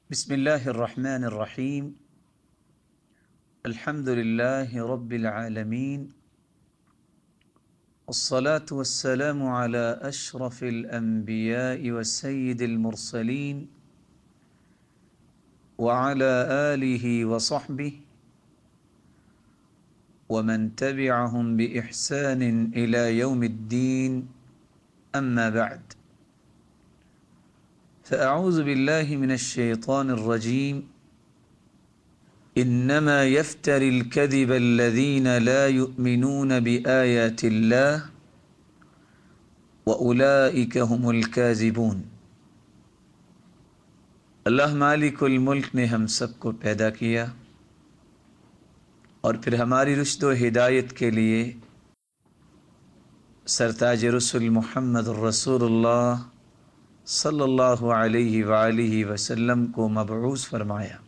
بسم الله الرحمن الرحيم. الحمد لله رب العالمين، والصلاة والسلام على أشرف الأنبياء وسيد المرسلين وعلى آله وصحبه ومن تبعهم بإحسان إلى يوم الدين، أما بعد، فأعوذ بالله من الشيطان الرجيم. إنما يفتري الكذب الذين لا يؤمنون بآيات الله وأولئك هم الكاذبون۔ اللہ مالک الملک نے ہم سب کو پیدا کیا اور پھر ہماری رشد و ہدایت کے لیے سرتاج رسل محمد الرسول اللہ صلی اللہ علیہ وآلہ وسلم کو مبعوث فرمایا۔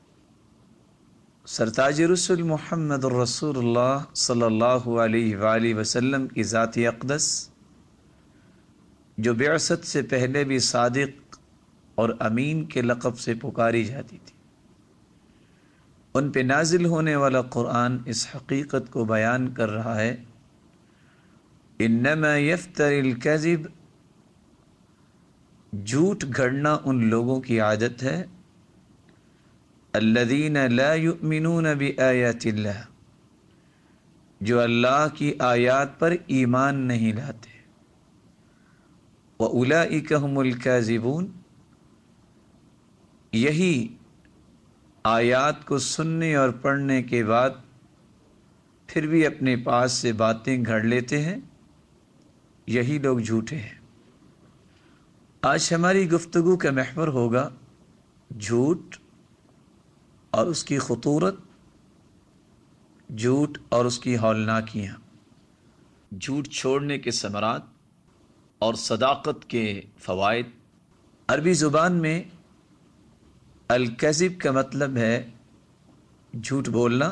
سرتاج رسل محمد الرسول اللہ صلی اللہ علیہ وآلہ وسلم کی ذات اقدس، جو بعثت سے پہلے بھی صادق اور امین کے لقب سے پکاری جاتی تھی، ان پہ نازل ہونے والا قرآن اس حقیقت کو بیان کر رہا ہے، انما یفتری الکذب، جھوٹ گھڑنا ان لوگوں کی عادت ہے، الذین لا یؤمنون بآیات اللہ، جو اللہ کی آیات پر ایمان نہیں لاتے، وَأُولَئِكَ هُمُ الْكَاذِبُونَ، یہی آیات کو سننے اور پڑھنے کے بعد پھر بھی اپنے پاس سے باتیں گھڑ لیتے ہیں، یہی لوگ جھوٹے ہیں۔ آج ہماری گفتگو کا محور ہوگا جھوٹ اور اس کی خطورت، جھوٹ اور اس کی ہولناکیاں، جھوٹ چھوڑنے کے ثمرات اور صداقت کے فوائد۔ عربی زبان میں الکذب کا مطلب ہے جھوٹ بولنا،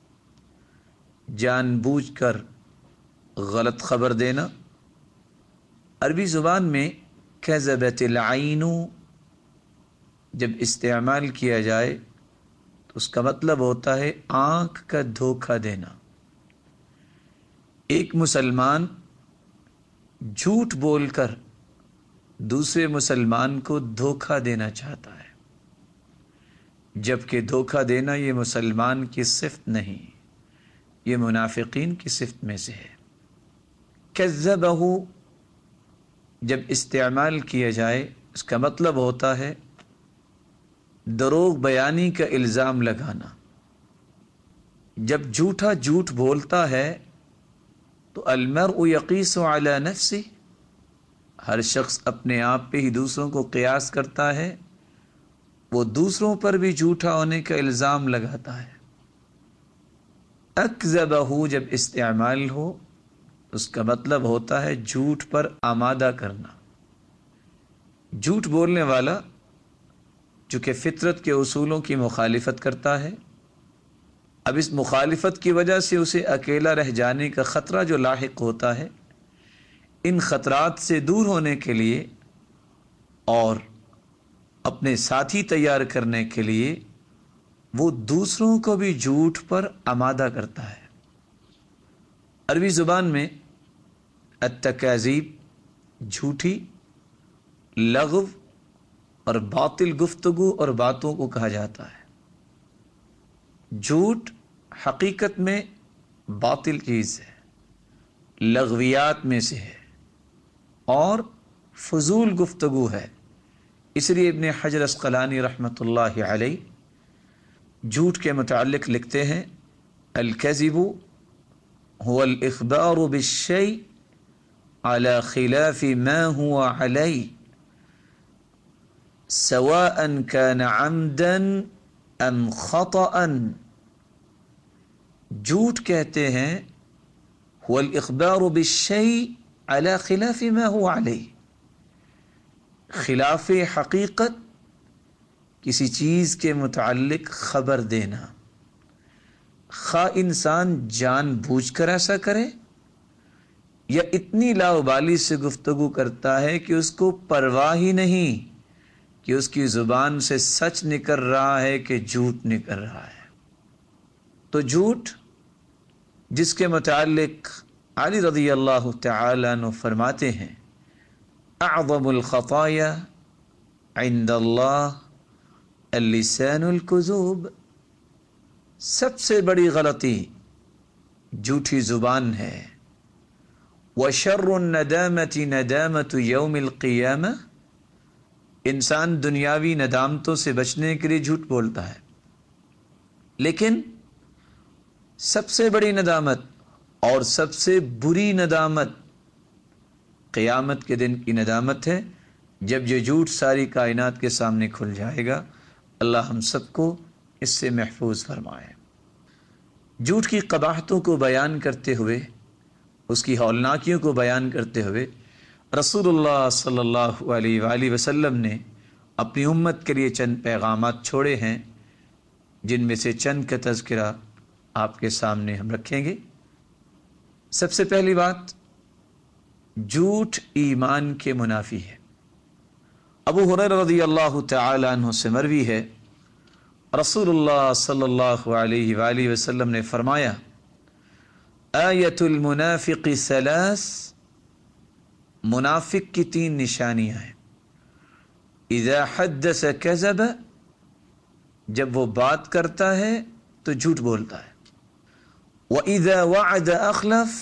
جان بوجھ کر غلط خبر دینا۔ عربی زبان میں کذبت العین جب استعمال کیا جائے تو اس کا مطلب ہوتا ہے آنکھ کا دھوکہ دینا۔ ایک مسلمان جھوٹ بول کر دوسرے مسلمان کو دھوکہ دینا چاہتا ہے، جبکہ دھوکہ دینا یہ مسلمان کی صفت نہیں، یہ منافقین کی صفت میں سے ہے۔ کذبہ جب استعمال کیا جائے اس کا مطلب ہوتا ہے دروغ بیانی کا الزام لگانا۔ جب جھوٹا جھوٹ بولتا ہے تو المرء یقیس علی نفسہ، ہر شخص اپنے آپ پہ ہی دوسروں کو قیاس کرتا ہے، وہ دوسروں پر بھی جھوٹا ہونے کا الزام لگاتا ہے۔ اکذبہ جب استعمال ہو اس کا مطلب ہوتا ہے جھوٹ پر آمادہ کرنا۔ جھوٹ بولنے والا چونکہ فطرت کے اصولوں کی مخالفت کرتا ہے، اب اس مخالفت کی وجہ سے اسے اکیلا رہ جانے کا خطرہ جو لاحق ہوتا ہے، ان خطرات سے دور ہونے کے لیے اور اپنے ساتھی تیار کرنے کے لیے وہ دوسروں کو بھی جھوٹ پر آمادہ کرتا ہے۔ عربی زبان میں التکاذیب جھوٹی، لغو اور باطل گفتگو اور باتوں کو کہا جاتا ہے۔ جھوٹ حقیقت میں باطل چیز ہے، لغویات میں سے ہے اور فضول گفتگو ہے۔ اس لیے ابن حجر عسقلانی رحمۃ اللہ علیہ جھوٹ کے متعلق لکھتے ہیں، الکذب هو الاخبار بالشيء على خلاف ما هو عليه سواء كان عمدا ام خطأ۔ جھوٹ کہتے ہیں هو الاخبار بالشيء على خلاف ما هو عليه، خلاف حقیقت کسی چیز کے متعلق خبر دینا، خواہ انسان جان بوجھ کر ایسا کرے یا اتنی لاؤبالی سے گفتگو کرتا ہے کہ اس کو پرواہ ہی نہیں کہ اس کی زبان سے سچ نکل رہا ہے کہ جھوٹ نکل رہا ہے۔ تو جھوٹ جس کے متعلق علی رضی اللہ تعالی عنہ فرماتے ہیں اعظم الخطایا عند اللہ اللسان الکذوب، سب سے بڑی غلطی جھوٹی زبان ہے۔ وشر الندامۃ ندامۃ یوم القیامہ، انسان دنیاوی ندامتوں سے بچنے کے لیے جھوٹ بولتا ہے، لیکن سب سے بڑی ندامت اور سب سے بری ندامت قیامت کے دن کی ندامت ہے، جب یہ جھوٹ ساری کائنات کے سامنے کھل جائے گا۔ اللہ ہم سب کو اس سے محفوظ فرمائے۔ جھوٹ کی قباحتوں کو بیان کرتے ہوئے، اس کی ہولناکیوں کو بیان کرتے ہوئے رسول اللہ صلی اللہ علیہ وآلہ وسلم نے اپنی امت کے لیے چند پیغامات چھوڑے ہیں، جن میں سے چند کا تذکرہ آپ کے سامنے ہم رکھیں گے۔ سب سے پہلی بات، جھوٹ ایمان کے منافی ہے۔ ابو ہریرہ رضی اللہ تعالی عنہ سے مروی ہے، رسول اللہ صلی اللہ علیہ وآلہ وسلم نے فرمایا آیت المنافق ثلاث، منافق کی 3 نشانیاں ہیں۔ اذا حدث کذب، جب وہ بات کرتا ہے تو جھوٹ بولتا ہے۔ وَإِذَا وَعَدَ أَخْلَفَ،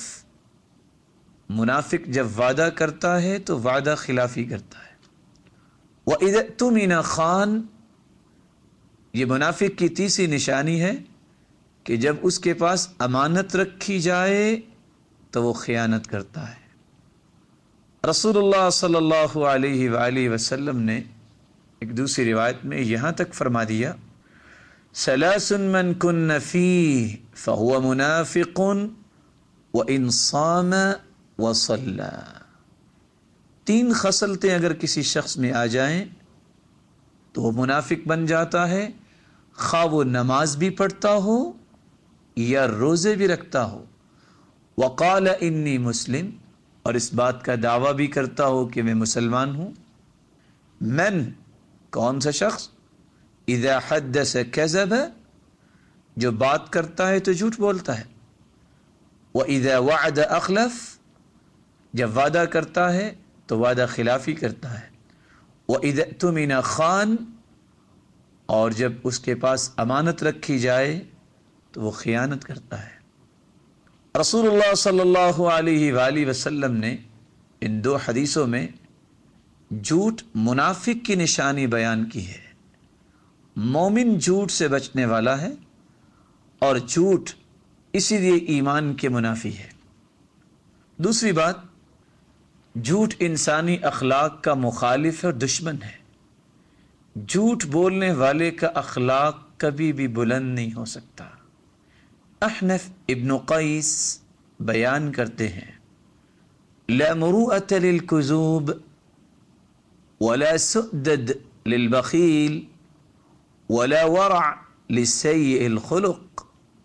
منافق جب وعدہ کرتا ہے تو وعدہ خلافی کرتا ہے۔ وَإِذَا اؤْتُمِنَ خَانَ، یہ منافق کی تیسری نشانی ہے کہ جب اس کے پاس امانت رکھی جائے تو وہ خیانت کرتا ہے۔ رسول اللہ صلی اللہ علیہ وآلہ وسلم نے ایک دوسری روایت میں یہاں تک فرما دیا ثلاث من کن فیہ فہو منافق وإن صام وصلى، 3 خصلتیں اگر کسی شخص میں آ جائیں تو وہ منافق بن جاتا ہے، خواہ وہ نماز بھی پڑھتا ہو یا روزے بھی رکھتا ہو۔ وقال انی مسلم، اور اس بات کا دعویٰ بھی کرتا ہو کہ میں مسلمان ہوں۔ من، کون سا شخص؟ اذا حدث کذب، جو بات کرتا ہے تو جھوٹ بولتا ہے۔ واذا وعد اخلف، جب وعدہ کرتا ہے تو وعدہ خلافی کرتا ہے۔ واذا اؤتمن خان، اور جب اس کے پاس امانت رکھی جائے تو وہ خیانت کرتا ہے۔ رسول اللہ صلی اللہ علیہ وآلہ وسلم نے ان 2 حدیثوں میں جھوٹ منافق کی نشانی بیان کی ہے۔ مومن جھوٹ سے بچنے والا ہے، اور جھوٹ اسی لیے ایمان کے منافی ہے۔ دوسری بات، جھوٹ انسانی اخلاق کا مخالف اور دشمن ہے۔ جھوٹ بولنے والے کا اخلاق کبھی بھی بلند نہیں ہو سکتا۔ احنف ابن قیس بیان کرتے ہیں لا مروءة للکذوب ولا سؤدد للبخیل ولا ورع للسیء الخلق،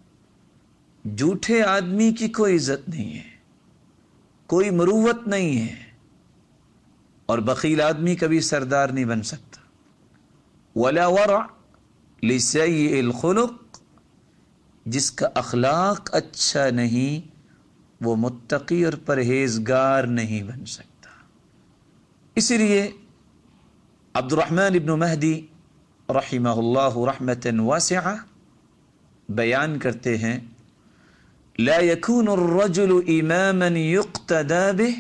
جھوٹے آدمی کی کوئی عزت نہیں ہے، کوئی مروت نہیں ہے، اور بخیل آدمی کبھی سردار نہیں بن سکتا۔ ولا ورع لسیء الخلق، جس کا اخلاق اچھا نہیں وہ متقی اور پرہیزگار نہیں بن سکتا۔ اسی لیے عبد الرحمن ابن مہدی رحمہ اللہ رحمتا واسعہ بیان کرتے ہیں لا يكون الرجل اماما يقتدى به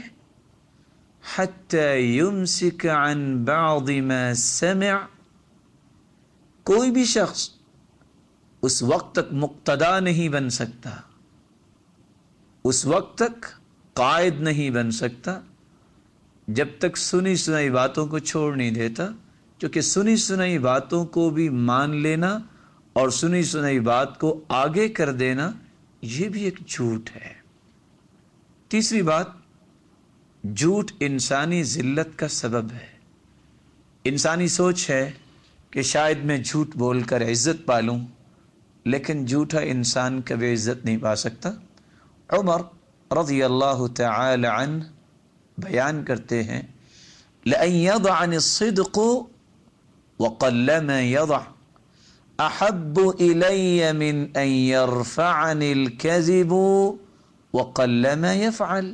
حتى يمسك عن بعض ما سمع، کوئی بھی شخص اس وقت تک مقتدا نہیں بن سکتا، اس وقت تک قائد نہیں بن سکتا جب تک سنی سنائی باتوں کو چھوڑ نہیں دیتا، کیونکہ سنی سنائی باتوں کو بھی مان لینا اور سنی سنائی بات کو آگے کر دینا یہ بھی ایک جھوٹ ہے۔ تیسری بات، جھوٹ انسانی ذلت کا سبب ہے۔ انسانی سوچ ہے کہ شاید میں جھوٹ بول کر عزت پالوں، لیکن جھوٹا انسان کبھی عزت نہیں پا سکتا۔ عمر رضی اللہ تعالی عنہ بیان کرتے ہیں لَأَن يَضَعَنِ الصِّدْقُ وقلما يضع احب الی من ان يرفعني الكذب وقلما يفعل.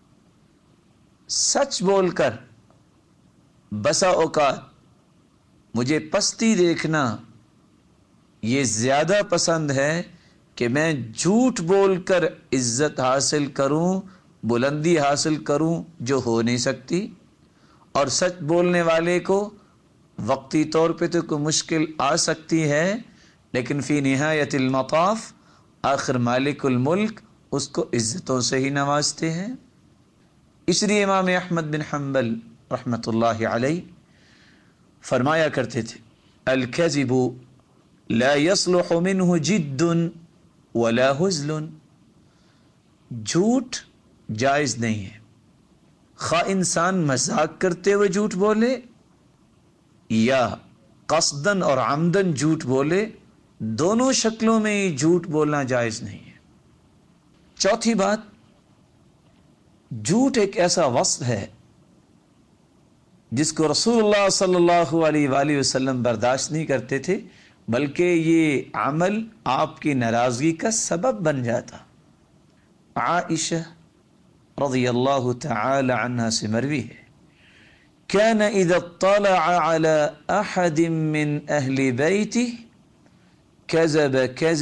سچ بول کر بسا اوقات مجھے پستی دیکھنا یہ زیادہ پسند ہے کہ میں جھوٹ بول کر عزت حاصل کروں، بلندی حاصل کروں جو ہو نہیں سکتی. اور سچ بولنے والے کو وقتی طور پہ تو کوئی مشکل آ سکتی ہے، لیکن فی نہایت المطاف آخر مالک الملک اس کو عزتوں سے ہی نوازتے ہیں. اس لیے امام احمد بن حنبل رحمۃ اللہ علیہ فرمایا کرتے تھے الکذب لا يصلح منه جد ولا ہزل. جھوٹ جائز نہیں ہے، خواہ انسان مذاق کرتے ہوئے جھوٹ بولے یا قصدن اور عمدن جھوٹ بولے، دونوں شکلوں میں ہی جھوٹ بولنا جائز نہیں ہے. چوتھی بات، جھوٹ ایک ایسا وصف ہے جس کو رسول اللہ صلی اللہ علیہ وآلہ وسلم برداشت نہیں کرتے تھے، بلکہ یہ عمل آپ کی ناراضگی کا سبب بن جاتا. عائشہ رضی اللہ تعالی عنہ سے مروی ہے كان اذا اطلع على احد من اہل بیتہ كذب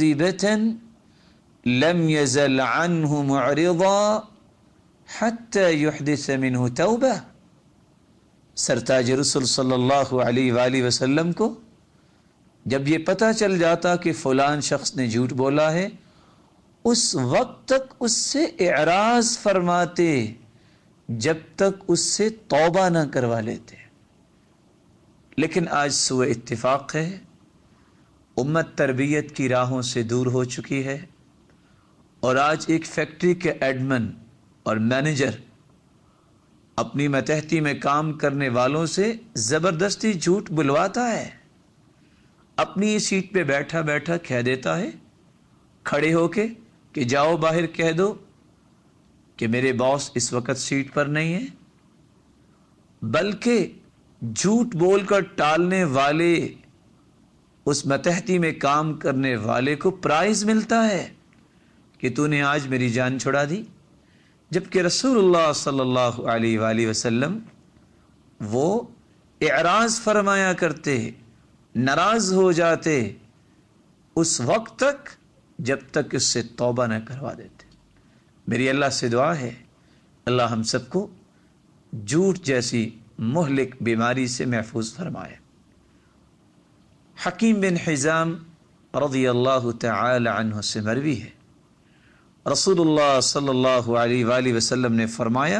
كذبة لم يزل عنه معرضا حتى يحدث منه توبہ. سرتاج رسول صلی اللہ علیہ وآلہ وسلم کو جب یہ پتہ چل جاتا کہ فلان شخص نے جھوٹ بولا ہے، اس وقت تک اس سے اعراض فرماتے جب تک اس سے توبہ نہ کروا لیتے. لیکن آج سوء اتفاق ہے، امت تربیت کی راہوں سے دور ہو چکی ہے، اور آج ایک فیکٹری کے ایڈمن اور مینیجر اپنی ماتحتی میں کام کرنے والوں سے زبردستی جھوٹ بلواتا ہے. اپنی سیٹ پہ بیٹھا بیٹھا کہہ دیتا ہے کھڑے ہو کے کہ جاؤ باہر کہہ دو کہ میرے باس اس وقت سیٹ پر نہیں ہے. بلکہ جھوٹ بول کر ٹالنے والے اس ماتحتی میں کام کرنے والے کو پرائز ملتا ہے کہ تو نے آج میری جان چھڑا دی. جبکہ رسول اللہ صلی اللہ علیہ وآلہ وسلم وہ اعراض فرمایا کرتے، ناراض ہو جاتے اس وقت تک جب تک اس سے توبہ نہ کروا دیتے. میری اللہ سے دعا ہے اللہ ہم سب کو جھوٹ جیسی مہلک بیماری سے محفوظ فرمائے. حکیم بن حزام رضی اللہ تعالی عنہ سے مروی ہے رسول اللہ صلی اللہ علیہ وآلہ وسلم نے فرمایا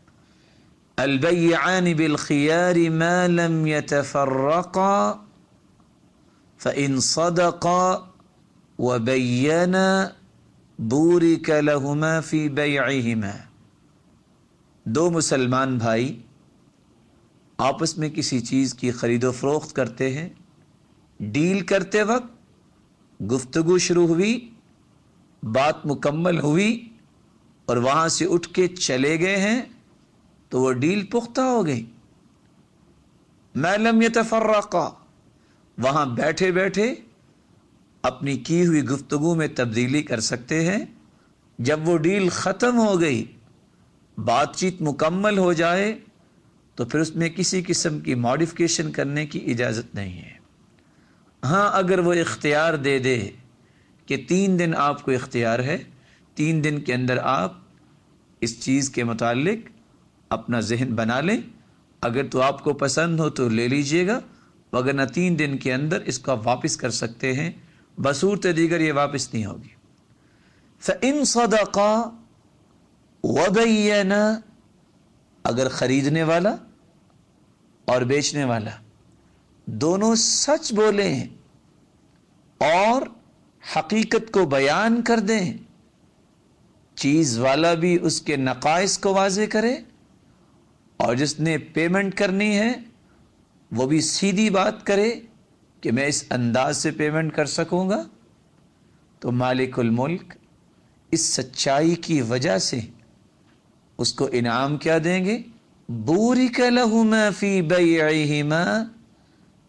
البیعان بالخیار ما لم يتفرقا فإن صدقا وبینا بورک لہما فی بیعہما. دو مسلمان بھائی آپس میں کسی چیز کی خرید و فروخت کرتے ہیں، ڈیل کرتے وقت گفتگو شروع ہوئی، بات مکمل ہوئی اور وہاں سے اٹھ کے چلے گئے ہیں تو وہ ڈیل پختہ ہو گئی. ما لم يتفرقا، وہاں بیٹھے بیٹھے اپنی کی ہوئی گفتگو میں تبدیلی کر سکتے ہیں. جب وہ ڈیل ختم ہو گئی، بات چیت مکمل ہو جائے تو پھر اس میں کسی قسم کی ماڈیفکیشن کرنے کی اجازت نہیں ہے. ہاں اگر وہ اختیار دے دے کہ 3 دن آپ کو اختیار ہے، 3 دن کے اندر آپ اس چیز کے متعلق اپنا ذہن بنا لیں، اگر تو آپ کو پسند ہو تو لے لیجئے گا، وگرنہ 3 دن کے اندر اس کو آپ واپس کر سکتے ہیں، بصورت دیگر یہ واپس نہیں ہوگی. فَإِن صَدَقَا وَبَيَّنَا، اگر خریدنے والا اور بیچنے والا دونوں سچ بولیں اور حقیقت کو بیان کر دیں، چیز والا بھی اس کے نقائص کو واضح کرے اور جس نے پیمنٹ کرنی ہے وہ بھی سیدھی بات کرے کہ میں اس انداز سے پیمنٹ کر سکوں گا، تو مالک الملک اس سچائی کی وجہ سے اس کو انعام کیا دیں گے؟ بورک لہما فی بیعہما،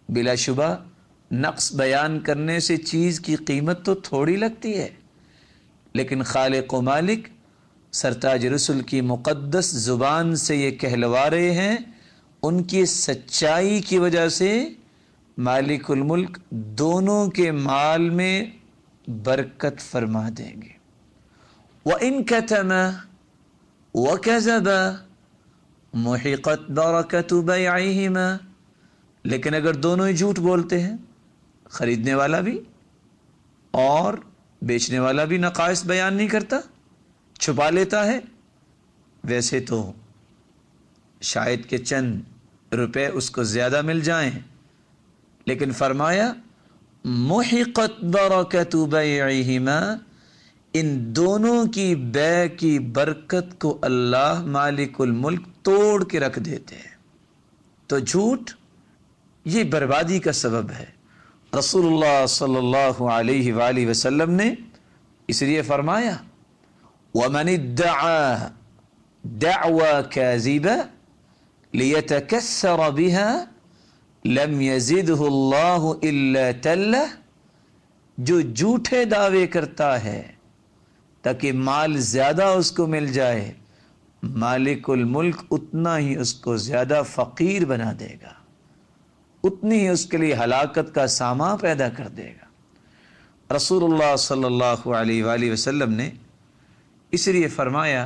بلا شبہ نقص بیان کرنے سے چیز کی قیمت تو تھوڑی لگتی ہے، لیکن خالق و مالک سرتاج رسل کی مقدس زبان سے یہ کہلوا رہے ہیں، ان کی سچائی کی وجہ سے مالک الملک دونوں کے مال میں برکت فرما دیں گے۔ وَإِن كَتَمَ وَكَذَبَ مُحِقَتْ بَرَكَةُ بَيْعِهِمَا، لیکن اگر دونوں ہی جھوٹ بولتے ہیں، خریدنے والا بھی اور بیچنے والا بھی نقائص بیان نہیں کرتا، چھپا لیتا ہے، ویسے تو شاید کہ چند روپے اس کو زیادہ مل جائیں، لیکن فرمایا محقت برکت بیعہما، ان دونوں کی بے کی برکت کو اللہ مالک الملک توڑ کے رکھ دیتے ہیں۔ تو جھوٹ یہ بربادی کا سبب ہے۔ رسول اللہ صلی اللہ علیہ وآلہ وسلم نے اس لیے فرمایا وَمَنِ ادَّعَى دَعْوَى كَاذِبًا لِيَتَكَسَّرَ بِهَا لَمْ يَزِدْهُ اللَّهُ إِلَّا تَلَّةً، جو جھوٹے دعوے کرتا ہے تاکہ مال زیادہ اس کو مل جائے، مالک الملک اتنا ہی اس کو زیادہ فقیر بنا دے گا، اتنی ہی اس کے لیے ہلاکت کا سامان پیدا کر دے گا۔ رسول اللہ صلی اللہ علیہ وآلہ وسلم نے اس لیے فرمایا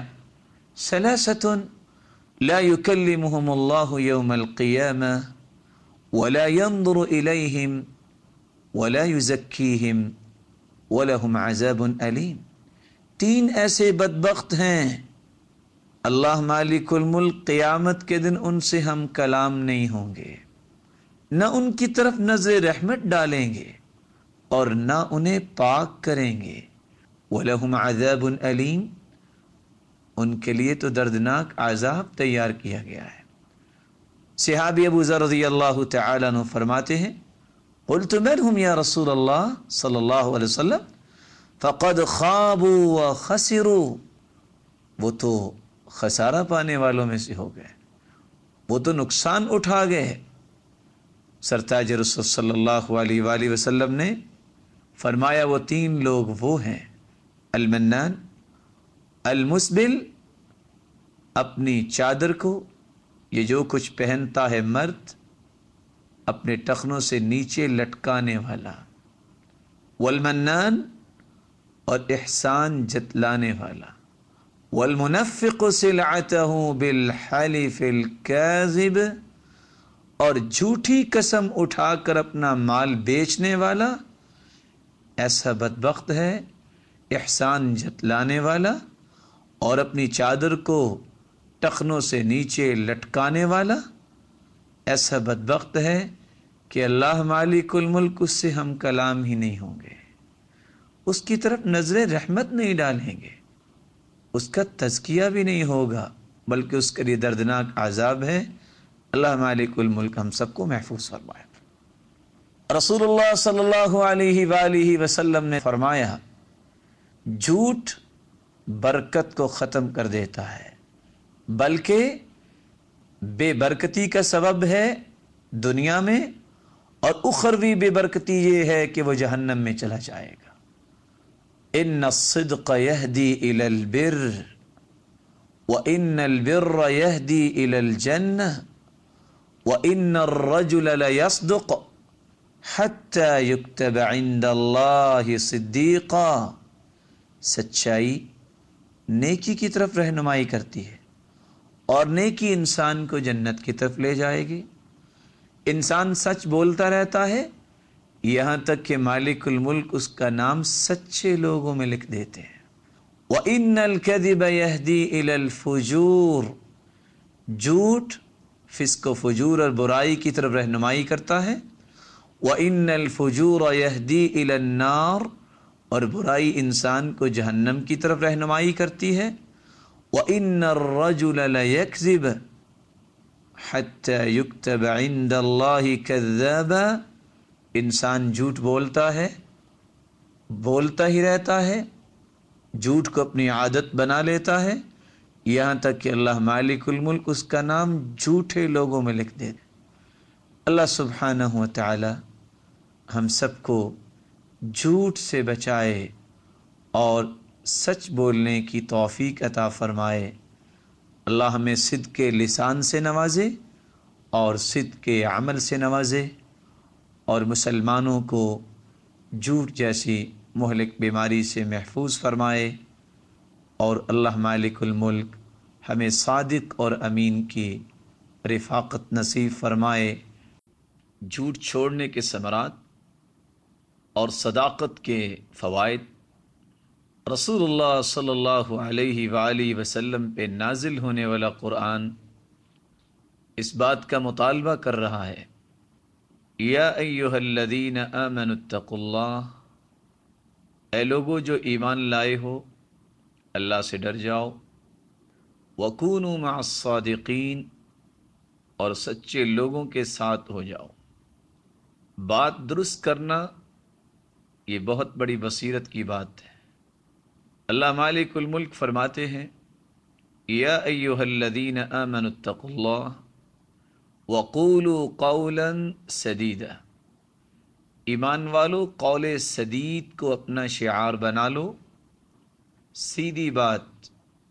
ثلاثة لا يكلمهم الله يوم القيامة ولا ينظر إليهم ولا يزكيهم ولهم عذاب أليم، تین ایسے بدبخت ہیں اللہ مالک الملک قیامت کے دن ان سے ہم کلام نہیں ہوں گے، نہ ان کی طرف نظر رحمت ڈالیں گے اور نہ انہیں پاک کریں گے۔ وَلَهُمْ عَذَابٌ أَلِيمٌ، ان کے لیے تو دردناک عذاب تیار کیا گیا ہے۔ صحابی ابو ذر رضی اللہ تعالی عنہ فرماتے ہیں قلت من هم یا رسول اللہ صلی اللہ علیہ وسلم فقد خابوا وخسروا، وہ تو خسارہ پانے والوں میں سے ہو گئے، وہ تو نقصان اٹھا گئے۔ سرتاج رسول صلی اللہ علیہ وآلہ وسلم نے فرمایا وہ تین لوگ وہ ہیں المنان، المسبل، اپنی چادر کو، یہ جو کچھ پہنتا ہے مرد، اپنے ٹخنوں سے نیچے لٹکانے والا، والمنان، اور احسان جتلانے والا، والمنفق سلعتہ بالحلف الکاذب، اور جھوٹی قسم اٹھا کر اپنا مال بیچنے والا، ایسا بدبخت ہے احسان جتلانے والا اور اپنی چادر کو ٹخنوں سے نیچے لٹکانے والا، ایسا بدبخت ہے کہ اللہ مالک الملک اس سے ہم کلام ہی نہیں ہوں گے، اس کی طرف نظر رحمت نہیں ڈالیں گے، اس کا تزکیہ بھی نہیں ہوگا، بلکہ اس کے لیے دردناک عذاب ہے۔ اللہ مالک الملک ہم سب کو محفوظ فرمائے۔ رسول اللہ صلی اللہ علیہ وآلہ وسلم نے فرمایا جھوٹ برکت کو ختم کر دیتا ہے، بلکہ بے برکتی کا سبب ہے دنیا میں، اور اخروی بے برکتی یہ ہے کہ وہ جہنم میں چلا جائے گا۔ ان الصدق یہدی الی البر وان البر یہدی الی الجنہ وان الرجل لیصدق حتی یکتب عند اللہ صدیقا، سچائی نیکی کی طرف رہنمائی کرتی ہے اور نیکی انسان کو جنت کی طرف لے جائے گی۔ انسان سچ بولتا رہتا ہے یہاں تک کہ مالک الملک اس کا نام سچے لوگوں میں لکھ دیتے ہیں۔ وَإِنَّ الْكَذِبَ يَهْدِي إِلَى الْفُجُورِ، جھوٹ فسق و فجور اور برائی کی طرف رہنمائی کرتا ہے۔ وَإِنَّ الْفُجُورَ يَهْدِي إِلَى النَّارِ، اور برائی انسان کو جہنم کی طرف رہنمائی کرتی ہے۔ وَإِنَّ الرَّجُلَ لَيَكْذِبَ حَتَّى يُكْتَبَ عِندَ اللَّهِ كَذَّابًا، انسان جھوٹ بولتا ہے، بولتا ہی رہتا ہے، جھوٹ کو اپنی عادت بنا لیتا ہے، یہاں تک کہ اللہ مالک الملک اس کا نام جھوٹے لوگوں میں لکھ دے۔ اللہ سبحانہ و تعالی ہم سب کو جھوٹ سے بچائے اور سچ بولنے کی توفیق عطا فرمائے۔ اللہ ہمیں صدق لسان سے نوازے اور صدق عمل سے نوازے، اور مسلمانوں کو جھوٹ جیسی مہلک بیماری سے محفوظ فرمائے، اور اللہ مالک الملک ہمیں صادق اور امین کی رفاقت نصیب فرمائے۔ جھوٹ چھوڑنے کے ثمرات اور صداقت کے فوائد رسول اللہ صلی اللہ علیہ وآلہ وسلم پہ نازل ہونے والا قرآن اس بات کا مطالبہ کر رہا ہے، یا ایہا الذین آمنوا اتقوا اللہ، اے لوگو جو ایمان لائے ہو اللہ سے ڈر جاؤ، وکونوا مع الصادقین، اور سچے لوگوں کے ساتھ ہو جاؤ۔ بات درست کرنا یہ بہت بڑی بصیرت کی بات ہے۔ اللہ مالک الملک فرماتے ہیں، یا ایہا الذین آمنوا اتقوا اللہ وقولوا قولا سدیدا، ایمان والو قول سدید کو اپنا شعار بنا لو، سیدھی بات۔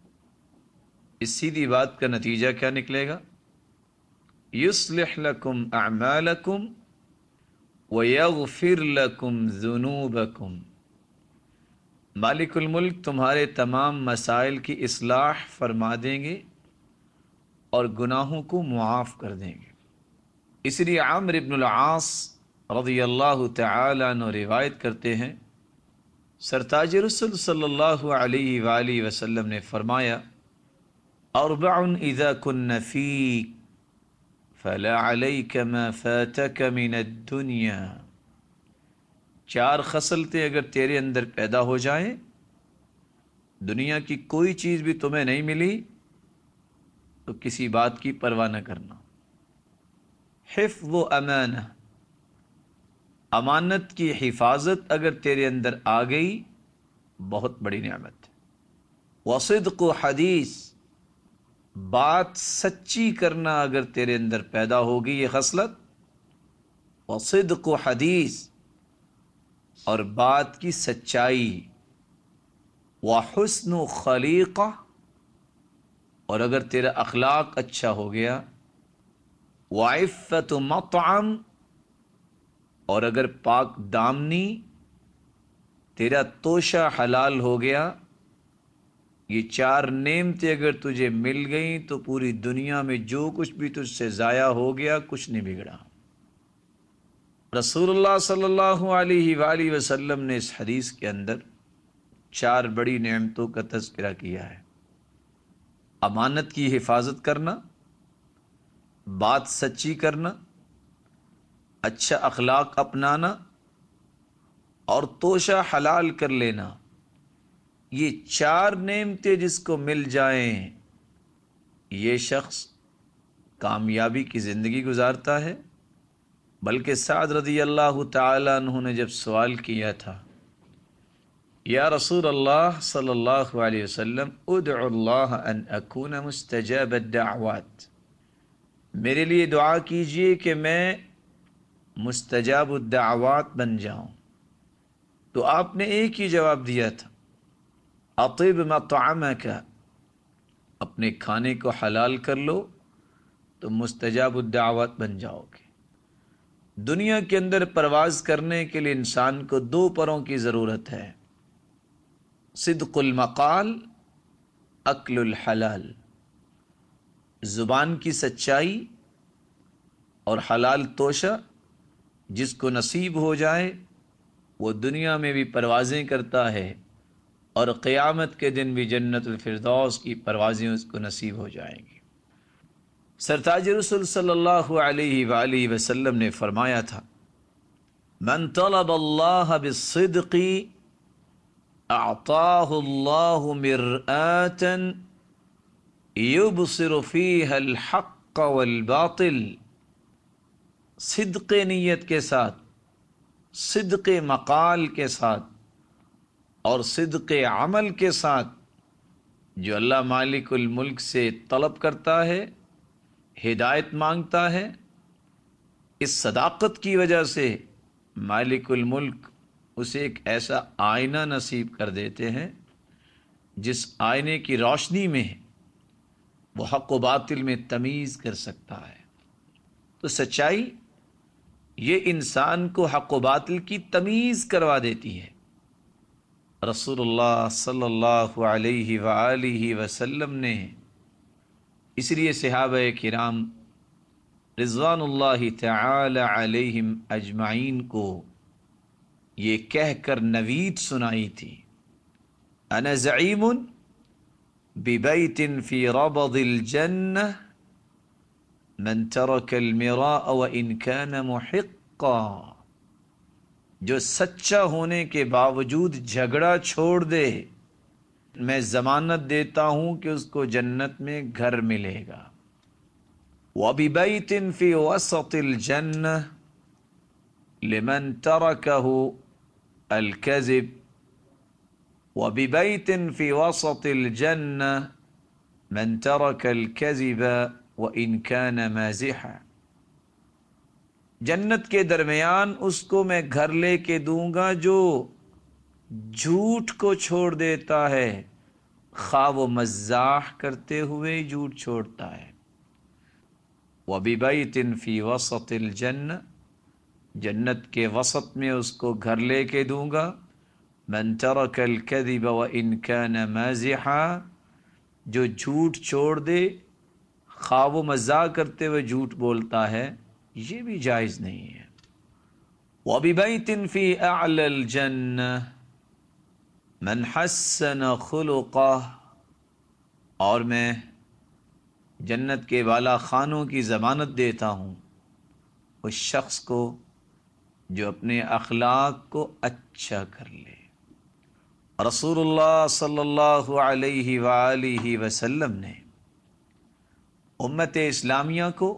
اس سیدھی بات کا نتیجہ کیا نکلے گا؟ یصلح لکم اعمالکم وَيَغْفِرْ لَكُمْ ذُنُوبَكُمْ، مالک الملک تمہارے تمام مسائل کی اصلاح فرما دیں گے اور گناہوں کو معاف کر دیں گے۔ اس لیے عمرو بن العاص رضی اللہ تعالی عنہ روایت کرتے ہیں، سرتاج رسول صلی اللہ علیہ وآلہ وسلم نے فرمایا، اربع اذا کن فیک فلا علیک ما فاتک من الدنیا، چار خصلتیں اگر تیرے اندر پیدا ہو جائیں، دنیا کی کوئی چیز بھی تمہیں نہیں ملی تو کسی بات کی پرواہ نہ کرنا۔ حفظ و امانہ، امانت کی حفاظت اگر تیرے اندر آ گئی بہت بڑی نعمت ہے۔ وصدق و حدیث، بات سچی کرنا اگر تیرے اندر پیدا ہوگی یہ خصلت، وصدق و حدیث، اور بات کی سچائی، وحسن و خلیقہ، اور اگر تیرا اخلاق اچھا ہو گیا، وعفت مطعم، اور اگر پاک دامنی، تیرا توشہ حلال ہو گیا، یہ چار نعمتیں اگر تجھے مل گئیں تو پوری دنیا میں جو کچھ بھی تجھ سے ضائع ہو گیا کچھ نہیں بگڑا۔ رسول اللہ صلی اللہ علیہ وآلہ وسلم نے اس حدیث کے اندر چار بڑی نعمتوں کا تذکرہ کیا ہے: امانت کی حفاظت کرنا، بات سچی کرنا، اچھا اخلاق اپنانا، اور توشہ حلال کر لینا۔ یہ چار نعمتیں جس کو مل جائیں یہ شخص کامیابی کی زندگی گزارتا ہے۔ بلکہ سعد رضی اللہ تعالی عنہ نے جب سوال کیا تھا، یا رسول اللہ صلی اللہ علیہ وسلم ادعو اللہ ان اکون مستجاب الدعوات، میرے لیے دعا کیجئے کہ میں مستجاب الدعوات بن جاؤں، تو آپ نے ایک ہی جواب دیا تھا، اطب مطعمک، اپنے کھانے کو حلال کر لو تو مستجاب الدعوات بن جاؤ گے۔ دنیا کے اندر پرواز کرنے کے لیے انسان کو دو پروں کی ضرورت ہے: صدق المقال، اکل الحلال، زبان کی سچائی اور حلال توشہ جس کو نصیب ہو جائے وہ دنیا میں بھی پروازیں کرتا ہے اور قیامت کے دن بھی جنت الفردوس کی پروازیں اس کو نصیب ہو جائیں گی۔ سرتاج رسول صلی اللہ علیہ وآلہ وسلم نے فرمایا تھا، من طلب اللہ بالصدق اعطاہ اللہ مرآتا یبصر فیہا الحق والباطل، صدق نیت کے ساتھ، صدق مقال کے ساتھ اور صدق عمل کے ساتھ جو اللہ مالک الملک سے طلب کرتا ہے، ہدایت مانگتا ہے، اس صداقت کی وجہ سے مالک الملک اسے ایک ایسا آئینہ نصیب کر دیتے ہیں جس آئینے کی روشنی میں وہ حق و باطل میں تمیز کر سکتا ہے۔ تو سچائی یہ انسان کو حق و باطل کی تمیز کروا دیتی ہے۔ رسول اللہ صلی اللہ علیہ وآلہ وسلم نے اس لیے صحابہ کرام رضوان اللہ تعالی علیہم اجمعین کو یہ کہہ کر نوید سنائی تھی، انا زعیم ببیت فی ربض الجنہ من ترک المراء وان کان محقا، جو سچا ہونے کے باوجود جھگڑا چھوڑ دے میں ضمانت دیتا ہوں کہ اس کو جنت میں گھر ملے گا۔ وَبِبَيْتٍ فِي وَسَطِ الْجَنَّةِ لِمَنْ تَرَكَهُ الْكَذِبِ وَبِبَيْتٍ فِي وَسَطِ الْجَنَّةِ مَنْ تَرَكَ الْكَذِبَ وَإِنْ كَانَ مَازِحًا، جنت کے درمیان اس کو میں گھر لے کے دوں گا جو جھوٹ کو چھوڑ دیتا ہے، خواہ وہ مزاح کرتے ہوئے جھوٹ چھوڑتا ہے۔ وَبِبَيْتٍ فِي وَسَطِ الْجَنَّةِ، جنت کے وسط میں اس کو گھر لے کے دوں گا، مَنْ تَرَكَ الْكَذِبَ وَإِنْ كَانَ مَازِحًا، جو جھوٹ چھوڑ دے خواہ وہ مزاح کرتے ہوئے جھوٹ بولتا ہے، یہ بھی جائز نہیں ہے۔ وَبِبَيْتٍ فِي أَعْلَى الْجَنَّةِ مَنْ حَسَّنَ خُلُقَهُ، اور میں جنت کے بالا خانوں کی ضمانت دیتا ہوں اس شخص کو جو اپنے اخلاق کو اچھا کر لے۔ رسول اللہ صلی اللہ علیہ وآلہ وسلم نے امت اسلامیہ کو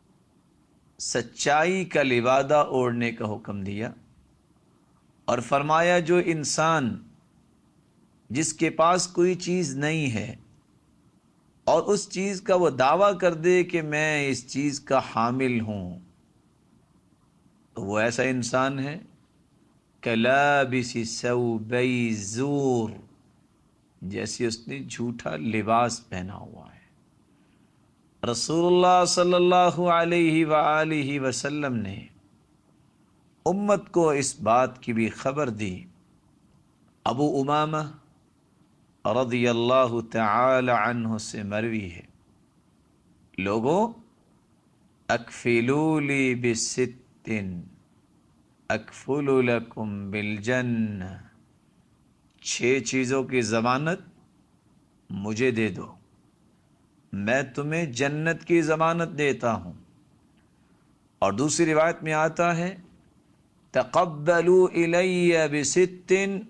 سچائی کا لبادہ اوڑھنے کا حکم دیا اور فرمایا جو انسان جس کے پاس کوئی چیز نہیں ہے اور اس چیز کا وہ دعویٰ کر دے کہ میں اس چیز کا حامل ہوں، تو وہ ایسا انسان ہے کلابس ثوبی زور، جیسے اس نے جھوٹا لباس پہنا ہوا ہے۔ رسول اللہ صلی اللہ علیہ وآلہ وسلم نے امت کو اس بات کی بھی خبر دی۔ ابو امامہ رضی اللہ تعالی عنہ سے مروی ہے، لوگوں اکفلوا لی بست اکفل لکم بالجنہ، 6 چیزوں کی ضمانت مجھے دے دو، میں تمہیں جنت کی ضمانت دیتا ہوں۔ اور دوسری روایت میں آتا ہے تقبلوا الی بست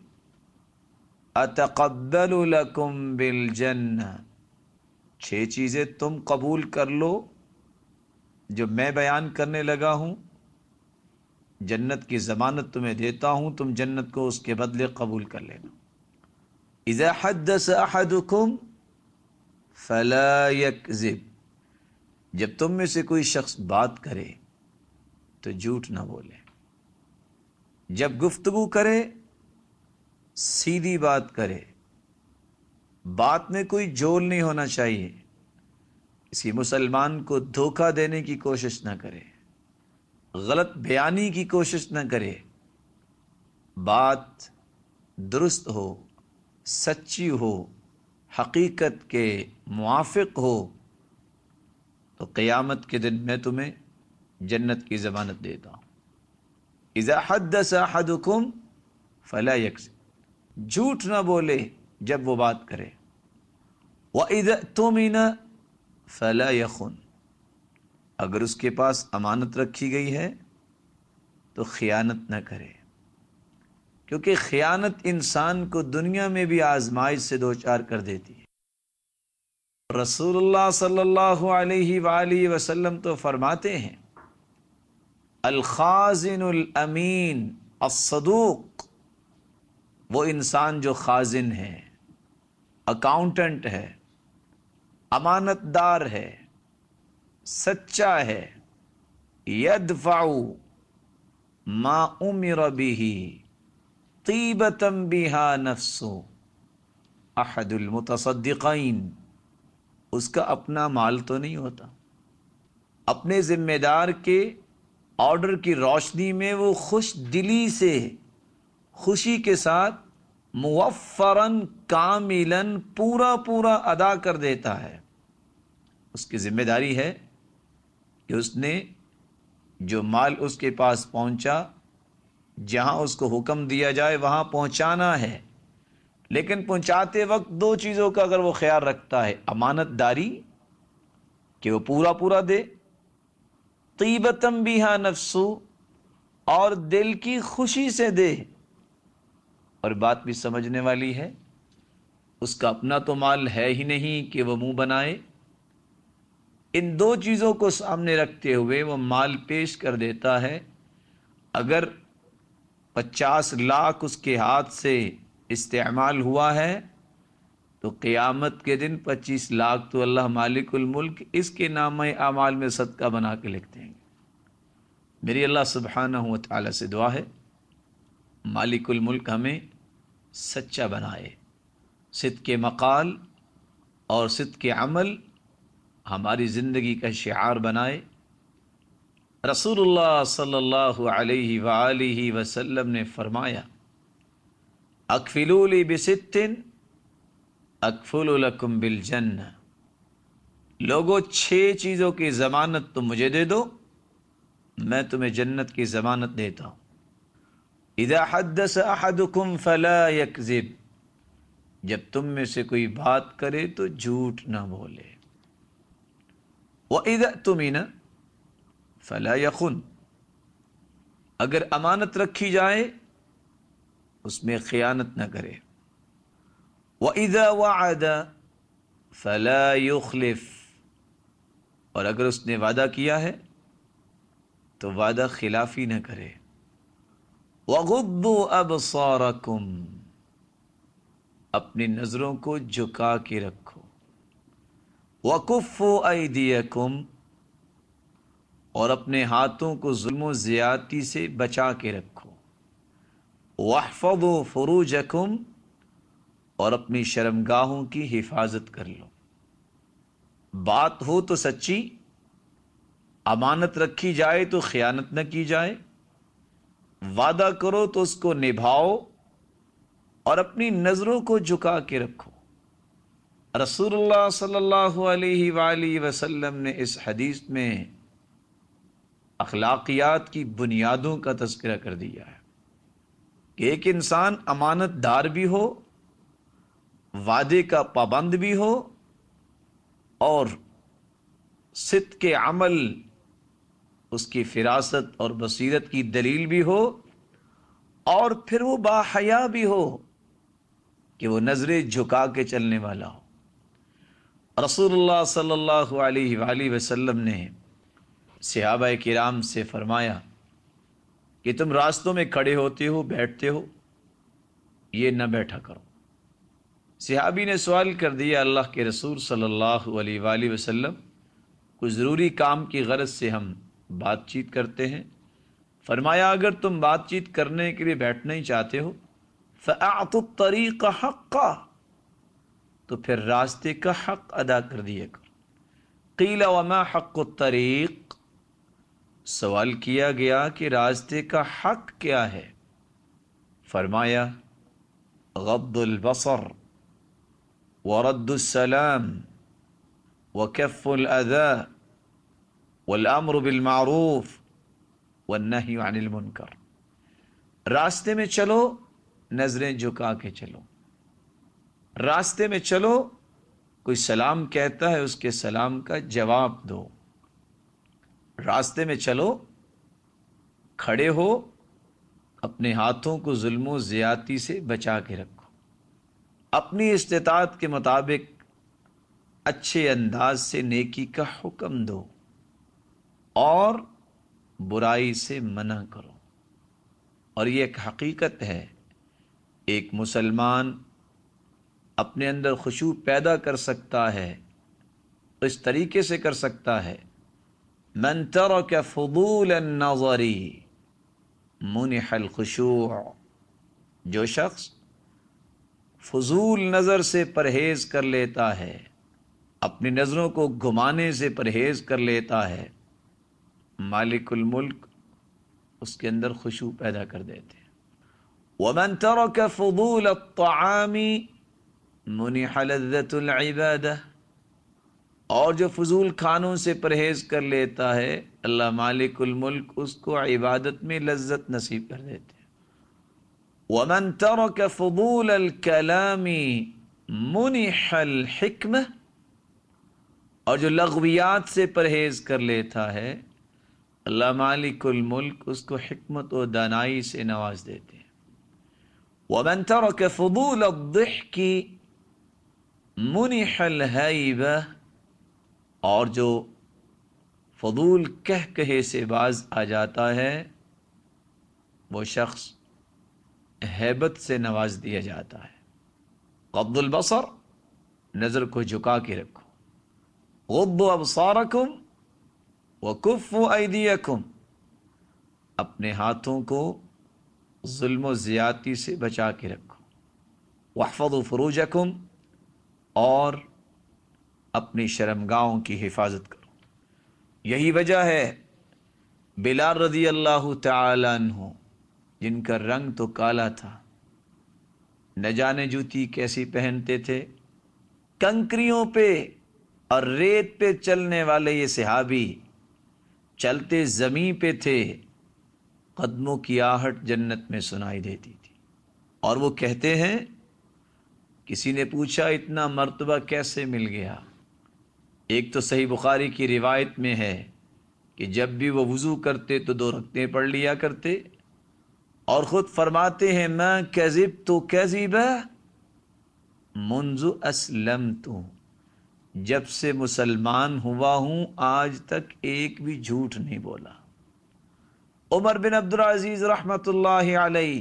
اتقبل لکم بالجنہ، 6 چیزیں تم قبول کر لو جو میں بیان کرنے لگا ہوں، جنت کی ضمانت تمہیں دیتا ہوں، تم جنت کو اس کے بدلے قبول کر لینا۔ اذا حدث احدکم فلا یکذب، جب تم میں سے کوئی شخص بات کرے تو جھوٹ نہ بولے، جب گفتگو کرے سیدھی بات کرے، بات میں کوئی جول نہیں ہونا چاہیے، کسی مسلمان کو دھوکہ دینے کی کوشش نہ کرے، غلط بیانی کی کوشش نہ کرے، بات درست ہو، سچی ہو، حقیقت کے موافق ہو، تو قیامت کے دن میں تمہیں جنت کی ضمانت دیتا ہوں۔ اذا حدث احدکم فلا یکذب، جھوٹ نہ بولے جب وہ بات کرے۔ وَإِذَا اؤْتُمِنَ فَلَا يَخُنْ، اگر اس کے پاس امانت رکھی گئی ہے تو خیانت نہ کرے، کیونکہ خیانت انسان کو دنیا میں بھی آزمائش سے دوچار کر دیتی ہے۔ رسول اللہ صلی اللہ علیہ وآلہ وسلم تو فرماتے ہیں الخازن الامین الصدوق، وہ انسان جو خازن ہے، اکاؤنٹنٹ ہے، امانت دار ہے، سچا ہے، یدفع ما امر به طیبۃ بها نفس احد المتصدقین، اس کا اپنا مال تو نہیں ہوتا، اپنے ذمہ دار کے آرڈر کی روشنی میں وہ خوش دلی سے، خوشی کے ساتھ موفراً کاملاً پورا پورا ادا کر دیتا ہے۔ اس کی ذمہ داری ہے کہ اس نے جو مال اس کے پاس پہنچا، جہاں اس کو حکم دیا جائے وہاں پہنچانا ہے، لیکن پہنچاتے وقت دو چیزوں کا اگر وہ خیال رکھتا ہے: امانت داری کہ وہ پورا پورا دے، طیبتم بیہا نفسو، اور دل کی خوشی سے دے۔ اور بات بھی سمجھنے والی ہے، اس کا اپنا تو مال ہے ہی نہیں کہ وہ منہ بنائے، ان دو چیزوں کو سامنے رکھتے ہوئے وہ مال پیش کر دیتا ہے۔ اگر 50 لاکھ اس کے ہاتھ سے استعمال ہوا ہے تو قیامت کے دن 25 لاکھ تو اللہ مالک الملک اس کے نامہ اعمال میں صدقہ بنا کے لکھ دیں گے۔ میری اللہ سبحانہ و تعالی سے دعا ہے، مالک الملک ہمیں سچا بنائے، صدق مقال اور صدق عمل ہماری زندگی کا شعار بنائے۔ رسول اللہ صلی اللہ علیہ وآلہ وسلم نے فرمایا، اکفلوا لی بست اکفل لکم بالجنہ، لوگو 6 چیزوں کی ضمانت تم مجھے دے دو، میں تمہیں جنت کی ضمانت دیتا ہوں۔ اذا حدث احدکم فلا یکذب، جب تم میں سے کوئی بات کرے تو جھوٹ نہ بولے۔ وَإِذَا اؤْتُمِنَ فَلَا يَخُنْ، اگر امانت رکھی جائے اس میں خیانت نہ کرے۔ وَإِذَا وَعَدَ فَلَا يُخْلِفْ، اور اگر اس نے وعدہ کیا ہے تو وعدہ خلافی نہ کرے۔ وَغُضُّوا أَبْصَارَكُمْ، اپنی نظروں کو جھکا کے رکھو۔ وَكُفُّوا أَيْدِيَكُمْ، اور اپنے ہاتھوں کو ظلم و زیادتی سے بچا کے رکھو۔ وَاحْفَظُوا فُرُوجَكُمْ، اور اپنی شرمگاہوں کی حفاظت کر لو۔ بات ہو تو سچی، امانت رکھی جائے تو خیانت نہ کی جائے، وعدہ کرو تو اس کو نبھاؤ، اور اپنی نظروں کو جھکا کے رکھو۔ رسول اللہ صلی اللہ علیہ وآلہ وسلم نے اس حدیث میں اخلاقیات کی بنیادوں کا تذکرہ کر دیا ہے کہ ایک انسان امانت دار بھی ہو، وعدے کا پابند بھی ہو، اور صدق عمل اس کی فراست اور بصیرت کی دلیل بھی ہو، اور پھر وہ باحیا بھی ہو کہ وہ نظریں جھکا کے چلنے والا ہو۔ رسول اللہ صلی اللہ علیہ وآلہ وسلم نے صحابہ کرام سے فرمایا کہ تم راستوں میں کھڑے ہوتے ہو، بیٹھتے ہو، یہ نہ بیٹھا کرو۔ صحابی نے سوال کر دیا، اللہ کے رسول صلی اللہ علیہ وآلہ وسلم، کوئی ضروری کام کی غرض سے ہم بات چیت کرتے ہیں۔ فرمایا اگر تم بات چیت کرنے کے لیے بیٹھنا ہی چاہتے ہو فَأَعْطُوا الطَّرِيقَ حَقَّهُ، تو پھر راستے کا حق ادا کر دیا کرو۔ قیل وما حق الطریق، سوال کیا گیا کہ راستے کا حق کیا ہے؟ فرمایا غض البصر ورد السلام وکف الاذى والامر بالمعروف والنہی عن المنکر۔ راستے میں چلو، نظریں جھکا کے چلو۔ راستے میں چلو، کوئی سلام کہتا ہے اس کے سلام کا جواب دو۔ راستے میں چلو، کھڑے ہو، اپنے ہاتھوں کو ظلم و زیادتی سے بچا کے رکھو۔ اپنی استطاعت کے مطابق اچھے انداز سے نیکی کا حکم دو اور برائی سے منع کرو۔ اور یہ ایک حقیقت ہے، ایک مسلمان اپنے اندر خشوع پیدا کر سکتا ہے، اس طریقے سے کر سکتا ہے من ترک فضول النظر منح الخشوع، جو شخص فضول نظر سے پرہیز کر لیتا ہے، اپنی نظروں کو گھمانے سے پرہیز کر لیتا ہے، مالک الملک اس کے اندر خشوع پیدا کر دیتے ہیں۔ ومن ترک فضول الطعام منح لذت العبادہ، اور جو فضول کھانوں سے پرہیز کر لیتا ہے، اللہ مالک الملک اس کو عبادت میں لذت نصیب کر دیتے ہیں۔ ومن ترک فضول الکلام منح الحکمہ، اور جو لغویات سے پرہیز کر لیتا ہے، اللہ مالک الملک اس کو حکمت و دانائی سے نواز دیتے ہیں۔ ومن ترک فضول الضحک منح الہیبہ، اور جو فضول کہے سے باز آ جاتا ہے، وہ شخص ہیبت سے نواز دیا جاتا ہے۔ غض البصر، نظر کو جھکا کے رکھو۔ غضوا ابصارکم وکفوا ایدیکم، اپنے ہاتھوں کو ظلم و زیادتی سے بچا کے رکھو۔ واحفظوا فروجکم، اور اپنی شرمگاہوں کی حفاظت کرو۔ یہی وجہ ہے بلال رضی اللہ تعالی عنہ، جن کا رنگ تو کالا تھا، نہ جانے جوتی کیسی پہنتے تھے، کنکریوں پہ اور ریت پہ چلنے والے یہ صحابی چلتے زمین پہ تھے، قدموں کی آہٹ جنت میں سنائی دیتی تھی۔ اور وہ کہتے ہیں، کسی نے پوچھا اتنا مرتبہ کیسے مل گیا؟ ایک تو صحیح بخاری کی روایت میں ہے کہ جب بھی وہ وضو کرتے تو 2 رکعتیں پڑھ لیا کرتے، اور خود فرماتے ہیں میں کذبت کذبا منذ اسلمت، جب سے مسلمان ہوا ہوں آج تک ایک بھی جھوٹ نہیں بولا۔ عمر بن عبد العزیز رحمۃ اللہ علیہ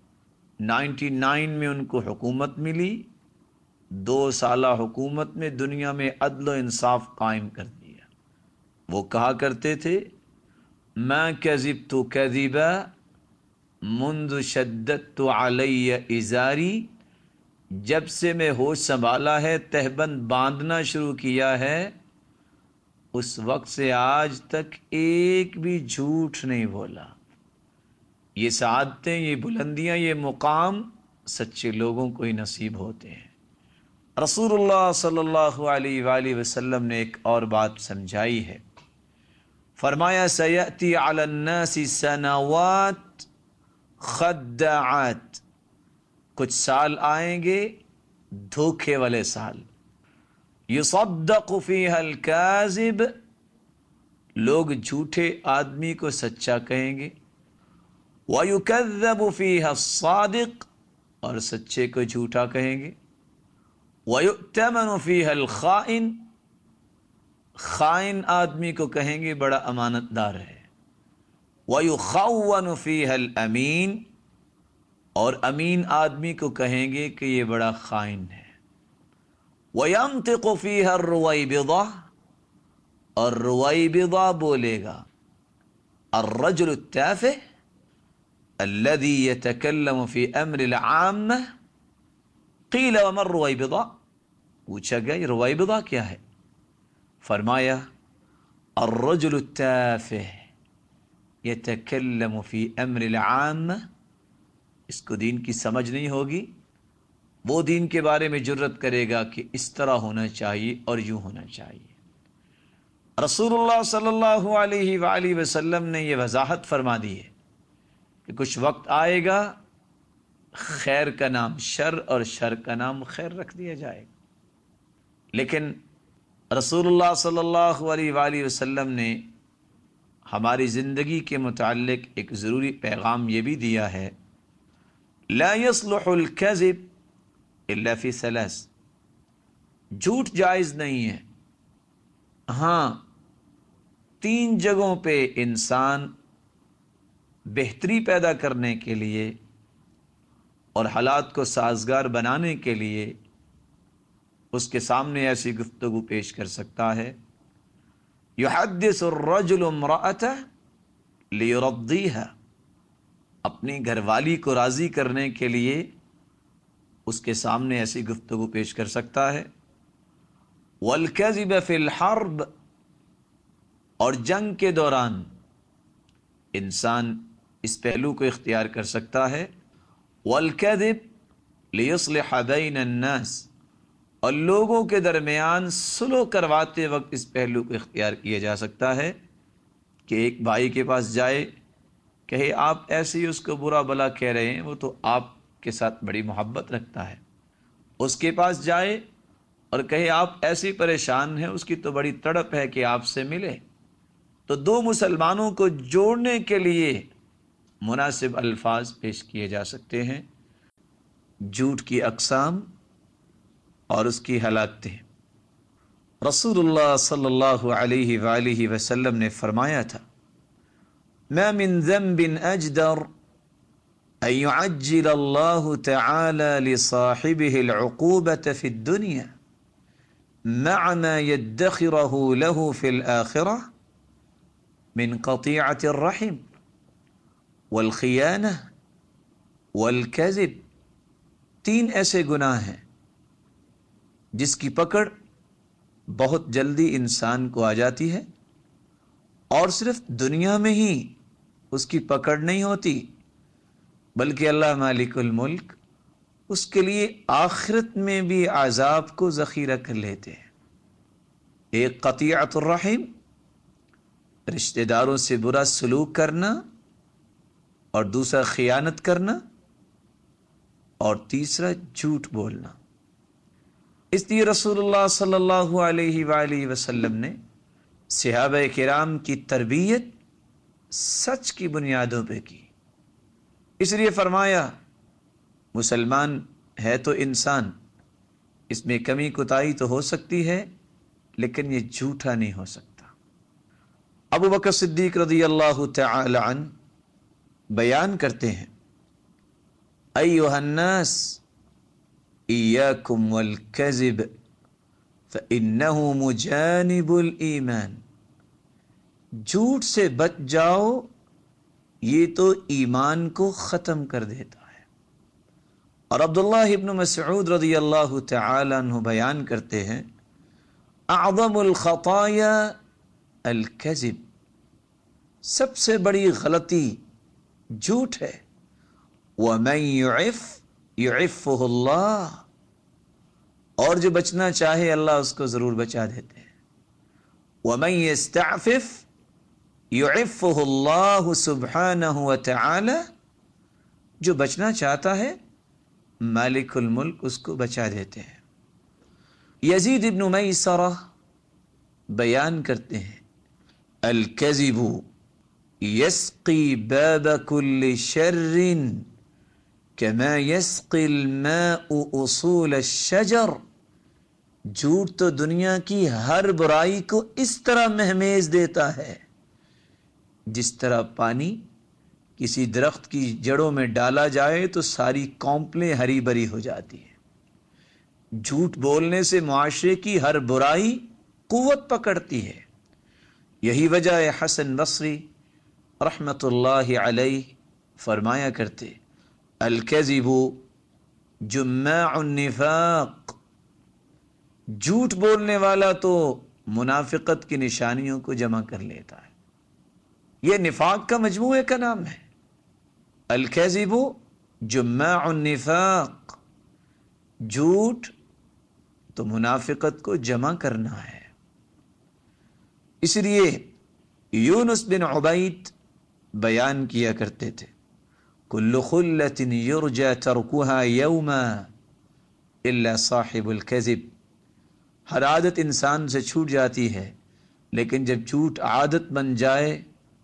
99 میں ان کو حکومت ملی، 2 سالہ حکومت میں دنیا میں عدل و انصاف قائم کر دیا۔ وہ کہا کرتے تھے، میں کذبت کذبا منذ شددت علی ازاری، جب سے میں ہوش سنبھالا ہے، تہبند باندھنا شروع کیا ہے، اس وقت سے آج تک ایک بھی جھوٹ نہیں بولا۔ یہ سعادتیں، یہ بلندیاں، یہ مقام سچے لوگوں کو ہی نصیب ہوتے ہیں۔ رسول اللہ صلی اللہ علیہ وآلہ وسلم نے ایک اور بات سمجھائی ہے، فرمایا سیأتی علی الناس سنوات خداعات، کچھ سال آئیں گے دھوکے والے سال، یصدق فیہا الکاذب، لوگ جھوٹے آدمی کو سچا کہیں گے، وَيُكَذَّبُ فِيهَا الصَّادِقُ، اور سچے کو جھوٹا کہیں گے، وَيُؤْتَمَنُ فِيهَا الْخَائِنُ، خائن آدمی کو کہیں گے بڑا امانت دار ہے، وَيُخَوَّنُ فِيهَا الْأَمِينُ، اور امین آدمی کو کہیں گے کہ یہ بڑا خائن ہے، وَيَنطِقُ فِيهَا الرُّوَيْبِضَةُ، اور رویبضہ بولے گا، الرجل التافہ الذي يتكلم في امر العامة، قیل وما الرویبضہ، پوچھا گیا یہ رویبضہ کیا ہے؟ فرمایا الرجل التافہ يتكلم في امر العامة، اس کو دین کی سمجھ نہیں ہوگی، وہ دین کے بارے میں جرت کرے گا کہ اس طرح ہونا چاہیے اور یوں ہونا چاہیے۔ رسول اللہ صلی اللہ علیہ وآلہ وسلم نے یہ وضاحت فرما دی ہے کہ کچھ وقت آئے گا خیر کا نام شر اور شر کا نام خیر رکھ دیا جائے گا، لیکن رسول اللہ صلی اللہ علیہ وآلہ وسلم نے ہماری زندگی کے متعلق ایک ضروری پیغام یہ بھی دیا ہے، لا يصلح الكذب الا فی ثلاث، جھوٹ جائز نہیں ہے، ہاں 3 جگہوں پہ انسان بہتری پیدا کرنے کے لیے اور حالات کو سازگار بنانے کے لیے اس کے سامنے ایسی گفتگو پیش کر سکتا ہے۔ یحدث الرجل امرأته لیرضیها، اپنی گھر والی کو راضی کرنے کے لیے اس کے سامنے ایسی گفتگو پیش کر سکتا ہے۔ والکذب فی الحرب، اور جنگ کے دوران انسان اس پہلو کو اختیار کر سکتا ہے۔ والکذب لیصلح بین الناس، اور لوگوں کے درمیان صلح کرواتے وقت اس پہلو کو اختیار کیا جا سکتا ہے کہ ایک بھائی کے پاس جائے، کہے آپ ایسے ہی اس کو برا بلا کہہ رہے ہیں، وہ تو آپ کے ساتھ بڑی محبت رکھتا ہے۔ اس کے پاس جائے اور کہے آپ ایسے پریشان ہیں، اس کی تو بڑی تڑپ ہے کہ آپ سے ملے۔ تو دو مسلمانوں کو جوڑنے کے لیے مناسب الفاظ پیش کیے جا سکتے ہیں۔ جھوٹ کی اقسام اور اس کی ہلاکتیں۔ رسول اللہ صلی اللہ علیہ وآلہ وسلم نے فرمایا تھا، ما من ذنب اجدر ان يعجل اللہ تعالی لصاحبه العقوبة في الدنيا مع ما يدخره له في الآخرة من قطيعة الرحم والخیانہ والکذب۔ تین ایسے گناہ ہیں جس کی پکڑ بہت جلدی انسان کو آ جاتی ہے، اور صرف دنیا میں ہی اس کی پکڑ نہیں ہوتی، بلکہ اللہ مالک الملک اس کے لیے آخرت میں بھی عذاب کو ذخیرہ کر لیتے ہیں۔ ایک قطیعۃ الرحم، رشتہ داروں سے برا سلوک کرنا، اور دوسرا خیانت کرنا، اور تیسرا جھوٹ بولنا۔ اس لیے رسول اللہ صلی اللہ علیہ وآلہ وسلم نے صحابہ کرام کی تربیت سچ کی بنیادوں پہ کی۔ اس لیے فرمایا، مسلمان ہے تو انسان، اس میں کمی کوتاہی تو ہو سکتی ہے لیکن یہ جھوٹا نہیں ہو سکتا۔ ابو بکر صدیق رضی اللہ تعالی عنہ بیان کرتے ہیں، ایھا الناس ایاکم والکذب فإنہ مجانب الایمان، جھوٹ سے بچ جاؤ، یہ تو ایمان کو ختم کر دیتا ہے۔ اور عبداللہ ابن مسعود رضی اللہ تعالی عنہ بیان کرتے ہیں، اعظم الخطایا الکذب، سب سے بڑی غلطی جھوٹ ہے۔ ومن یعف یعفہ اللہ، اور جو بچنا چاہے اللہ اس کو ضرور بچا دیتے ہیں۔ ومن یستعفف یعفہ اللہ سبحانہ وتعالی، جو بچنا چاہتا ہے مالک الملک اس کو بچا دیتے ہیں۔ یزید ابن میسرہ بیان کرتے ہیں، الکذب یسقی باب کل شر کما یسقی الماء اصول الشجر، جھوٹ تو دنیا کی ہر برائی کو اس طرح مہمیز دیتا ہے جس طرح پانی کسی درخت کی جڑوں میں ڈالا جائے تو ساری کونپلیں ہری بھری ہو جاتی ہیں۔ جھوٹ بولنے سے معاشرے کی ہر برائی قوت پکڑتی ہے۔ یہی وجہ ہے حسن بصری رحمت اللہ علیہ فرمایا کرتے، الکذب جماع النفاق، جھوٹ بولنے والا تو منافقت کی نشانیوں کو جمع کر لیتا ہے۔ یہ نفاق کا مجموعے کا نام ہے، الکذب جماع النفاق، جھوٹ تو منافقت کو جمع کرنا ہے۔ اس لیے یونس بن عبید بیان کیا کرتے تھے، کل خلۃ یرجى ترکها یوما الا صاحب الکذب، ہر عادت انسان سے چھوٹ جاتی ہے لیکن جب جھوٹ عادت بن جائے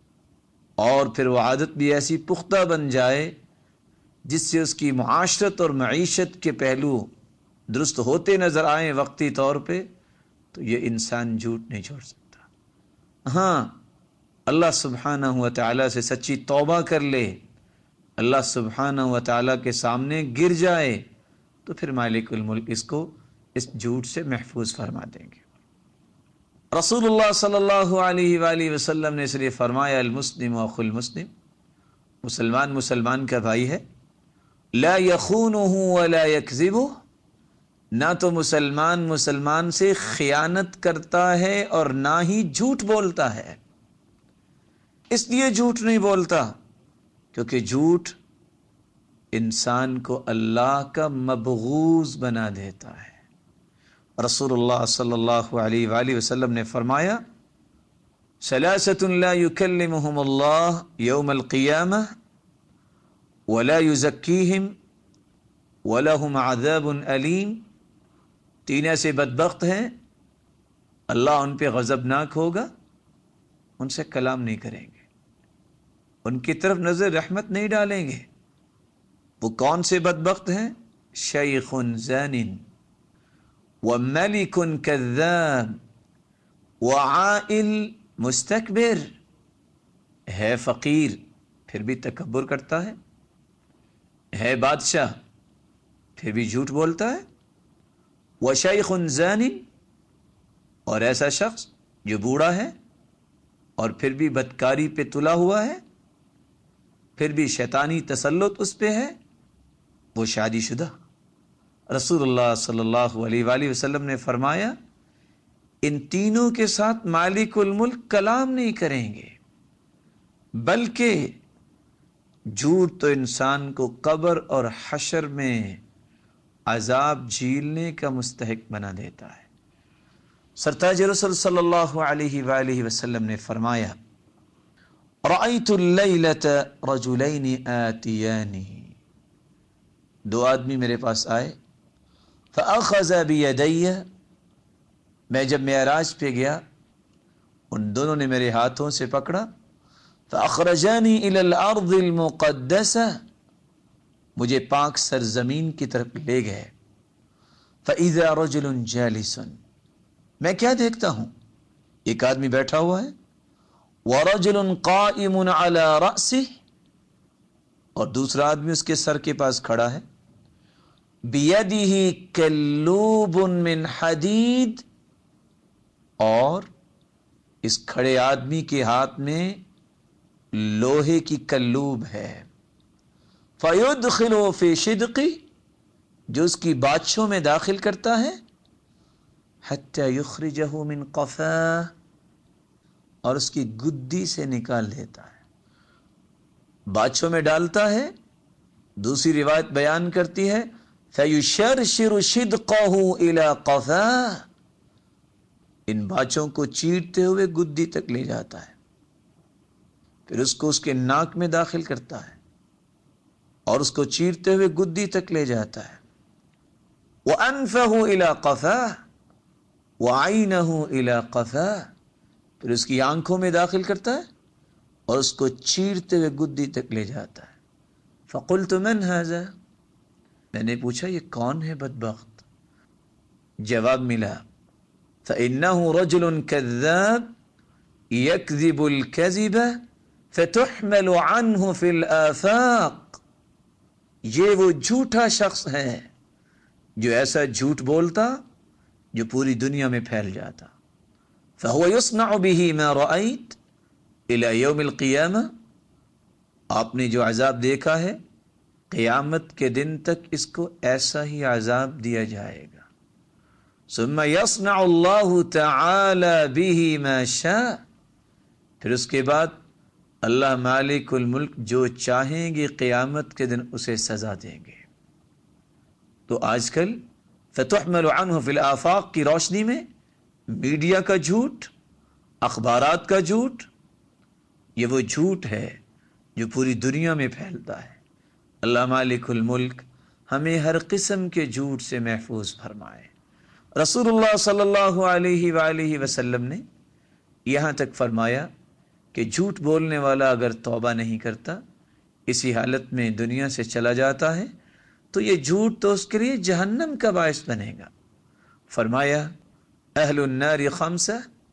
اور پھر وہ عادت بھی ایسی پختہ بن جائے جس سے اس کی معاشرت اور معیشت کے پہلو درست ہوتے نظر آئیں وقتی طور پہ، تو یہ انسان جھوٹ نہیں چھوڑ سکتا۔ ہاں، اللہ سبحانہ و تعالیٰ سے سچی توبہ کر لے، اللہ سبحانہ و تعالیٰ کے سامنے گر جائے تو پھر مالک الملک اس کو اس جھوٹ سے محفوظ فرما دیں گے۔ رسول اللہ صلی اللہ علیہ وآلہ وسلم نے اس لیے فرمایا المسلم اخو المسلم، مسلمان مسلمان کا بھائی ہے، لا یخونہ ولا یکذبہ، نہ تو مسلمان مسلمان سے خیانت کرتا ہے اور نہ ہی جھوٹ بولتا ہے۔ اس لیے جھوٹ نہیں بولتا کیونکہ جھوٹ انسان کو اللہ کا مبغوض بنا دیتا ہے۔ رسول اللہ صلی اللہ علیہ وآلہ وسلم نے فرمایا ثلاثۃ لا یکلمہم اللہ یوم القیامہ ولا یزکیہم ولہم عذاب علیم، تین ایسے بدبخت ہیں اللہ ان پہ غضبناک ہوگا، ان سے کلام نہیں کریں گے، ان کی طرف نظر رحمت نہیں ڈالیں گے۔ وہ کون سے بدبخت ہیں؟ شیخ زان وملک کذاب وعائل مستکبر، ہے فقیر پھر بھی تکبر کرتا ہے بادشاہ پھر بھی جھوٹ بولتا ہے، وشیخ زان، اور ایسا شخص جو بوڑھا ہے اور پھر بھی بدکاری پہ تلا ہوا ہے، پھر بھی شیطانی تسلط اس پہ ہے، وہ شادی شدہ۔ رسول اللہ صلی اللہ علیہ وآلہ وسلم نے فرمایا ان تینوں کے ساتھ مالک الملک کلام نہیں کریں گے، بلکہ جھوٹ تو انسان کو قبر اور حشر میں عذاب جھیلنے کا مستحق بنا دیتا ہے۔ سرتاج رسول صلی اللہ علیہ وآلہ وسلم نے فرمایا رأیت اللیلۃ رجلین آتیان، دو آدمی میرے پاس آئے، فأخذ بیدی، میں جب معراج پہ گیا ان دونوں نے میرے ہاتھوں سے پکڑا، فأخرجانی الی الارض المقدسہ، مجھے پاک سرزمین کی طرف لے گئے، فإذا رجل جالس، میں کیا دیکھتا ہوں، ایک آدمی بیٹھا ہوا ہے، وَرَجُلٌ قَائِمٌ عَلَى رَأْسِهِ، اور دوسرا آدمی اس کے سر کے پاس کھڑا ہے، بِيَدِهِ كَلُّوبٌ مِّنْ حَدِيدٍ، اور اس کھڑے آدمی کے ہاتھ میں لوہے کی کلوب ہے، فَيُدْخِلُ فِي شِدْقِ، جو اس کی بادشوں میں داخل کرتا ہے، حَتَّى يُخْرِجَهُ مِنْ قَفَاهِ، اور اس کی گدی سے نکال دیتا ہے، بادشوں میں ڈالتا ہے۔ دوسری روایت بیان کرتی ہے فَيُشَرْشِرُ شِدْقَهُ إِلَى قَفَاهِ، ان باچوں کو چیرتے ہوئے گدی تک لے جاتا ہے، پھر اس کو اس کے ناک میں داخل کرتا ہے اور اس کو چیرتے ہوئے گدی تک لے جاتا ہے، وَأَنفَهُ إِلَى قَفَاهِ وَعَيْنَهُ إِلَى قَفَاهِ، پھر اس کی آنکھوں میں داخل کرتا ہے اور اس کو چیرتے ہوئے گدی تک لے جاتا ہے۔ فَقُلْتُ مَنْ هَذَا، میں نے پوچھا یہ کون ہے بدبخت؟ جواب ملا فَإِنَّهُ رَجُلٌ كَذَّابٌ يَكْذِبُ الْكَذِبَ فَتُحْمَلُ عَنْهُ فِي الْآفَاقِ، یہ وہ جھوٹا شخص ہے جو ایسا جھوٹ بولتا جو پوری دنیا میں پھیل جاتا، فَهُوَ يُصْنَعُ بِهِ مَا رَأَيْتَ إِلَى يَوْمِ الْقِيَامَةِ، آپ نے جو عذاب دیکھا ہے قیامت کے دن تک اس کو ایسا ہی عذاب دیا جائے گا۔ ثُمَّ يَصْنَعُ اللَّهُ تَعَالَى بِهِ مَا شَاءَ، پھر اس کے بعد اللہ مالک الملک جو چاہیں گے قیامت کے دن اسے سزا دیں گے۔ تو آج کل فَتُحْمَلُ عَنْهُ فِي الْآفَاقِ کی روشنی میں میڈیا کا جھوٹ، اخبارات کا جھوٹ، یہ وہ جھوٹ ہے جو پوری دنیا میں پھیلتا ہے۔ اللہ مالک الملک ہمیں ہر قسم کے جھوٹ سے محفوظ فرمائے۔ رسول اللہ صلی اللہ علیہ وآلہ وسلم نے یہاں تک فرمایا کہ جھوٹ بولنے والا اگر توبہ نہیں کرتا، اسی حالت میں دنیا سے چلا جاتا ہے، تو یہ جھوٹ تو اس کے لیے جہنم کا باعث بنے گا۔ فرمایا اہل النار خمسہ،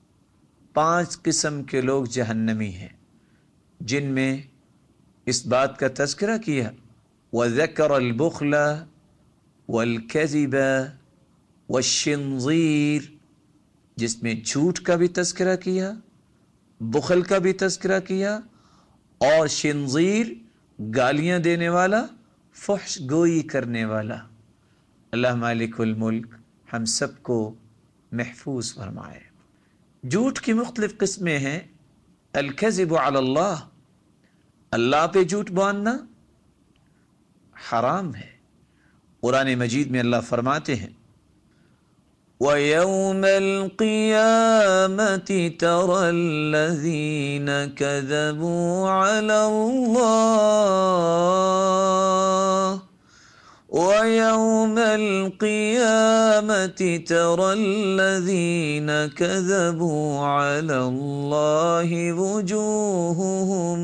5 قسم کے لوگ جہنمی ہیں، جن میں اس بات کا تذکرہ کیا وَذَكَرَ الْبُخْلَ وَالْكَذِبَ وَالشِّنْظِيرَ، جس میں جھوٹ کا بھی تذکرہ کیا، بخل کا بھی تذکرہ کیا، اور شنظیر گالیاں دینے والا، فحش گوئی کرنے والا۔ اللہ مالک الملک ہم سب کو محفوظ فرمائے۔ جھوٹ کی مختلف قسمیں ہیں۔ الکذب علی اللہ، اللہ پہ جھوٹ باندھنا حرام ہے۔ قرآن مجید میں اللہ فرماتے ہیں وَيَوْمَ الْقِيَامَةِ تَرَى الَّذِينَ كَذَبُوا عَلَى اللَّهِ وَيَوْمَ الْقِيَامَةِ تَرَى الَّذِينَ كَذَبُوا عَلَى اللَّهِ وُجُوهُهُمْ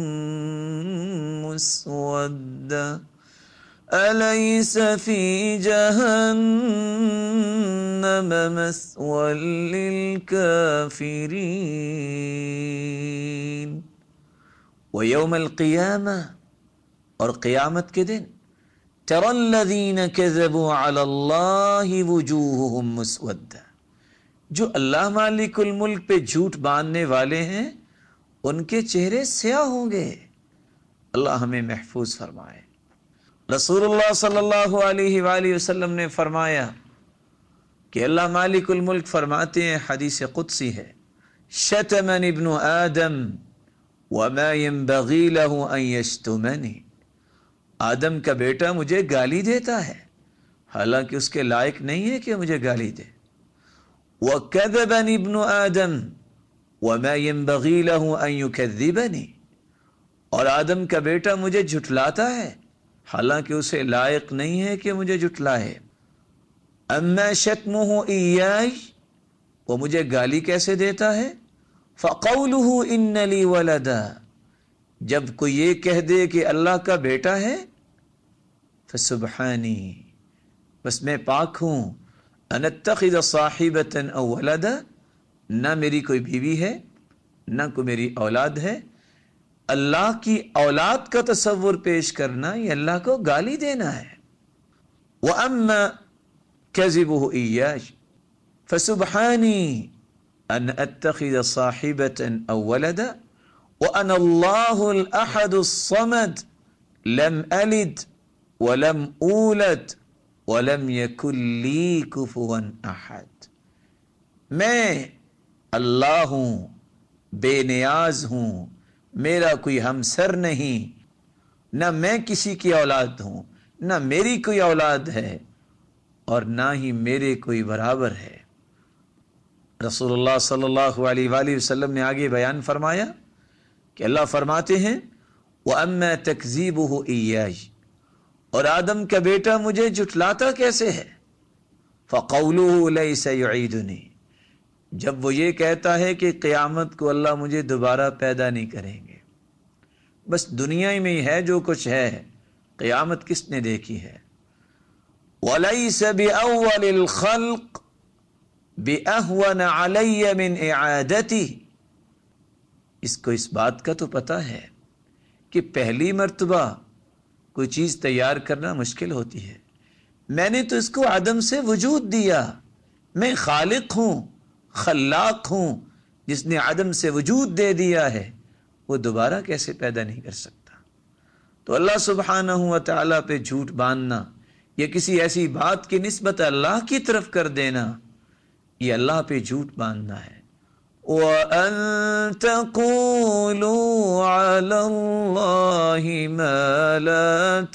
مُسْوَدَّةٌ أَلَيْسَ فِي جَهَنَّمَ مَثْوًى لِلْكَافِرِينَ۔ وَيَوْمَ الْقِيَامَةِ، اور قیامت کے دن، تَرَى الَّذِينَ كَذَبُوا عَلَى اللَّهِ وُجُوهُهُمْ مُسْوَدَّةٌ، جو اللہ مالک الملک پہ جھوٹ باندھنے والے ہیں ان کے چہرے سیاہ ہوں گے۔ اللہ ہمیں محفوظ فرمائے۔ رسول اللہ صلی اللہ علیہ وآلہ وسلم نے فرمایا کہ اللہ مالک الملک فرماتے ہیں، حدیث قدسی ہے، شتمنی ابن آدم وما ينبغي له ان يشتمنی، آدم کا بیٹا مجھے گالی دیتا ہے حالانکہ اس کے لائق نہیں ہے کہ مجھے گالی دے۔ وکذبنی ابن آدم وما ينبغي له ان يكذبنی، اور آدم کا بیٹا مجھے جھٹلاتا ہے حالانکہ اسے لائق نہیں ہے کہ مجھے جھٹلائے۔ اما شتمہ ایائی، وہ مجھے گالی کیسے دیتا ہے؟ فقولہ ان لی ولدا، جب کوئی یہ کہہ دے کہ اللہ کا بیٹا ہے، فسبحانی، بس میں پاک ہوں، ان اتخذ صاحبۃ او ولدا، نہ میری کوئی بیوی ہے نہ کوئی میری اولاد ہے۔ اللہ کی اولاد کا تصور پیش کرنا یہ اللہ کو گالی دینا ہے۔ وَأَمَّا كَذِبُهُ إِيَّايَ فَسُبْحَانِي أَنْ أَتَّخِذَ صَاحِبَةً أَوْ وَلَدًا وَأَنَا اللَّهُ الْأَحَدُ الصَّمَدُ لَمْ أَلِدْ وَلَمْ أُولَدْ وَلَمْ يَكُنْ لِي كُفُوًا أَحَدٌ، میں اللہ ہوں، بے نیاز ہوں، میرا کوئی ہمسر نہیں، نہ میں کسی کی اولاد ہوں، نہ میری کوئی اولاد ہے، اور نہ ہی میرے کوئی برابر ہے۔ رسول اللہ صلی اللہ علیہ وآلہ وسلم نے آگے بیان فرمایا کہ اللہ فرماتے ہیں وَأَمَّا تَكْذِيبُهُ إِيَّايَ، اور آدم کا بیٹا مجھے جھٹلاتا کیسے ہے؟ فَقَوْلُهُ لَيْسَ يُعِيدُنِي، جب وہ یہ کہتا ہے کہ قیامت کو اللہ مجھے دوبارہ پیدا نہیں کریں گے، بس دنیا میں ہی ہے جو کچھ ہے، قیامت کس نے دیکھی ہے؟ وَلَيْسَ بِأَوَّلِ الْخَلْقِ بِأَهْوَنَ عَلَيَّ مِنْ إِعَادَتِهِ، اس کو اس بات کا تو پتہ ہے کہ پہلی مرتبہ کوئی چیز تیار کرنا مشکل ہوتی ہے، میں نے تو اس کو عدم سے وجود دیا، میں خالق ہوں، خلاق ہوں، جس نے عدم سے وجود دے دیا ہے، وہ دوبارہ کیسے پیدا نہیں کر سکتا؟ تو اللہ سبحانہ و تعالیٰ پہ جھوٹ باندھنا یا کسی ایسی بات کی نسبت اللہ کی طرف کر دینا، یہ اللہ پہ جھوٹ باندھنا ہے۔ وَأَن تَقُولُوا عَلَى اللَّهِ مَا لَا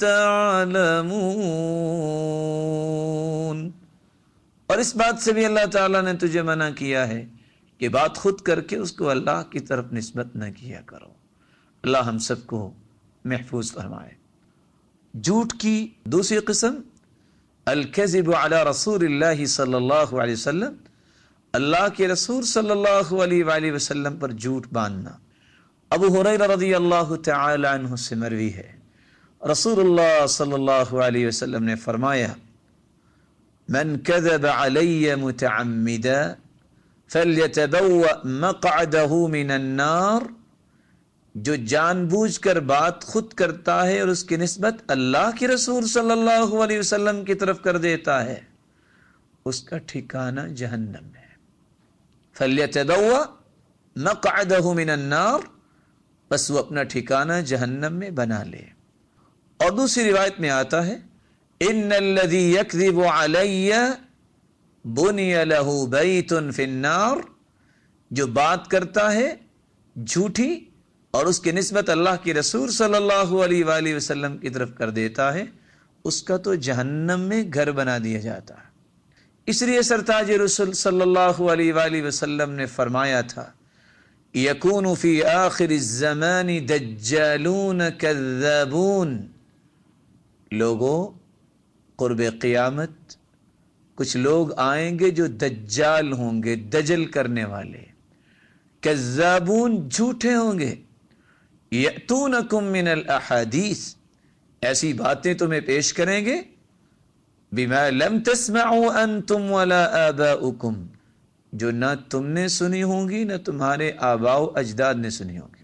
تَعْلَمُونَ، اور اس بات سے بھی اللہ تعالیٰ نے تجھے منع کیا ہے کہ بات خود کر کے اس کو اللہ کی طرف نسبت نہ کیا کرو۔ اللہ ہم سب کو محفوظ فرمائے۔ جھوٹ کی دوسری قسم الکذب علی رسول اللہ صلی اللہ علیہ وسلم، اللہ کے رسول صلی اللہ علیہ وآلہ وسلم پر جھوٹ باندھنا۔ ابو ہریرہ رضی اللہ تعالی عنہ سے مروی ہے، رسول اللہ صلی اللہ علیہ وسلم نے فرمایا من کذب علی متعمدا فلیتبوأ مقعدہ من النار، جو جان بوجھ کر بات خود کرتا ہے اور اس کی نسبت اللہ کے رسول صلی اللہ علیہ وسلم کی طرف کر دیتا ہے، اس کا ٹھکانہ جہنم ہے۔ فَلْيَتَبَوَّأْ مَقْعَدَهُ مِنَ النَّارِ، بس وہ اپنا ٹھکانہ جہنم میں بنا لے۔ اور دوسری روایت میں آتا ہے إِنَّ الَّذِي يَكْذِبُ عَلَيَّ بُنِيَ لَهُ بَيْتٌ فِي النَّارِ، جو بات کرتا ہے جھوٹی اور اس کی نسبت اللہ کے رسول صلی اللہ علیہ وآلہ وسلم کی طرف کر دیتا ہے، اس کا تو جہنم میں گھر بنا دیا جاتا ہے۔ اس لیے سرتاج رسول صلی اللہ علیہ وآلہ وسلم نے فرمایا تھا یکون فی آخر الزمان دجالون کذابون، لوگوں قرب قیامت کچھ لوگ آئیں گے جو دجال ہوں گے، دجل کرنے والے، کذابون جھوٹے ہوں گے، یأتونکم من الاحادیث، ایسی باتیں تمہیں پیش کریں گے، بما لم تسمعوا انتم ولا آباؤکم، جو نہ تم نے سنی ہوں گی نہ تمہارے آباء و اجداد نے سنی ہوگی۔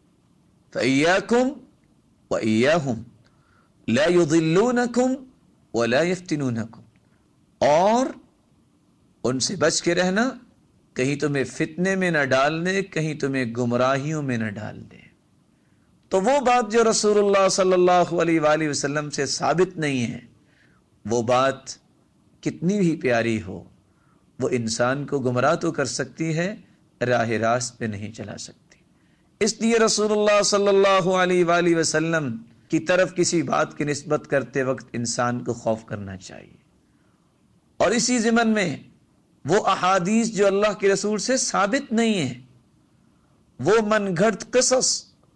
فإیاکم وإیاہم لا یضلونکم ولا یفتنونکم، اور ان سے بچ کے رہنا، کہیں تمہیں فتنے میں نہ ڈال دے، کہیں تمہیں گمراہیوں میں نہ ڈال دے۔ تو وہ بات جو رسول اللہ صلی اللہ علیہ وآلہ وسلم سے ثابت نہیں ہے، وہ بات کتنی بھی پیاری ہو، وہ انسان کو گمراہ تو کر سکتی ہے، راہ راست پہ نہیں چلا سکتی۔ اس لیے رسول اللہ صلی اللہ علیہ وآلہ وسلم کی طرف کسی بات کی نسبت کرتے وقت انسان کو خوف کرنا چاہیے۔ اور اسی ضمن میں وہ احادیث جو اللہ کے رسول سے ثابت نہیں ہیں، وہ من گھڑت قصص،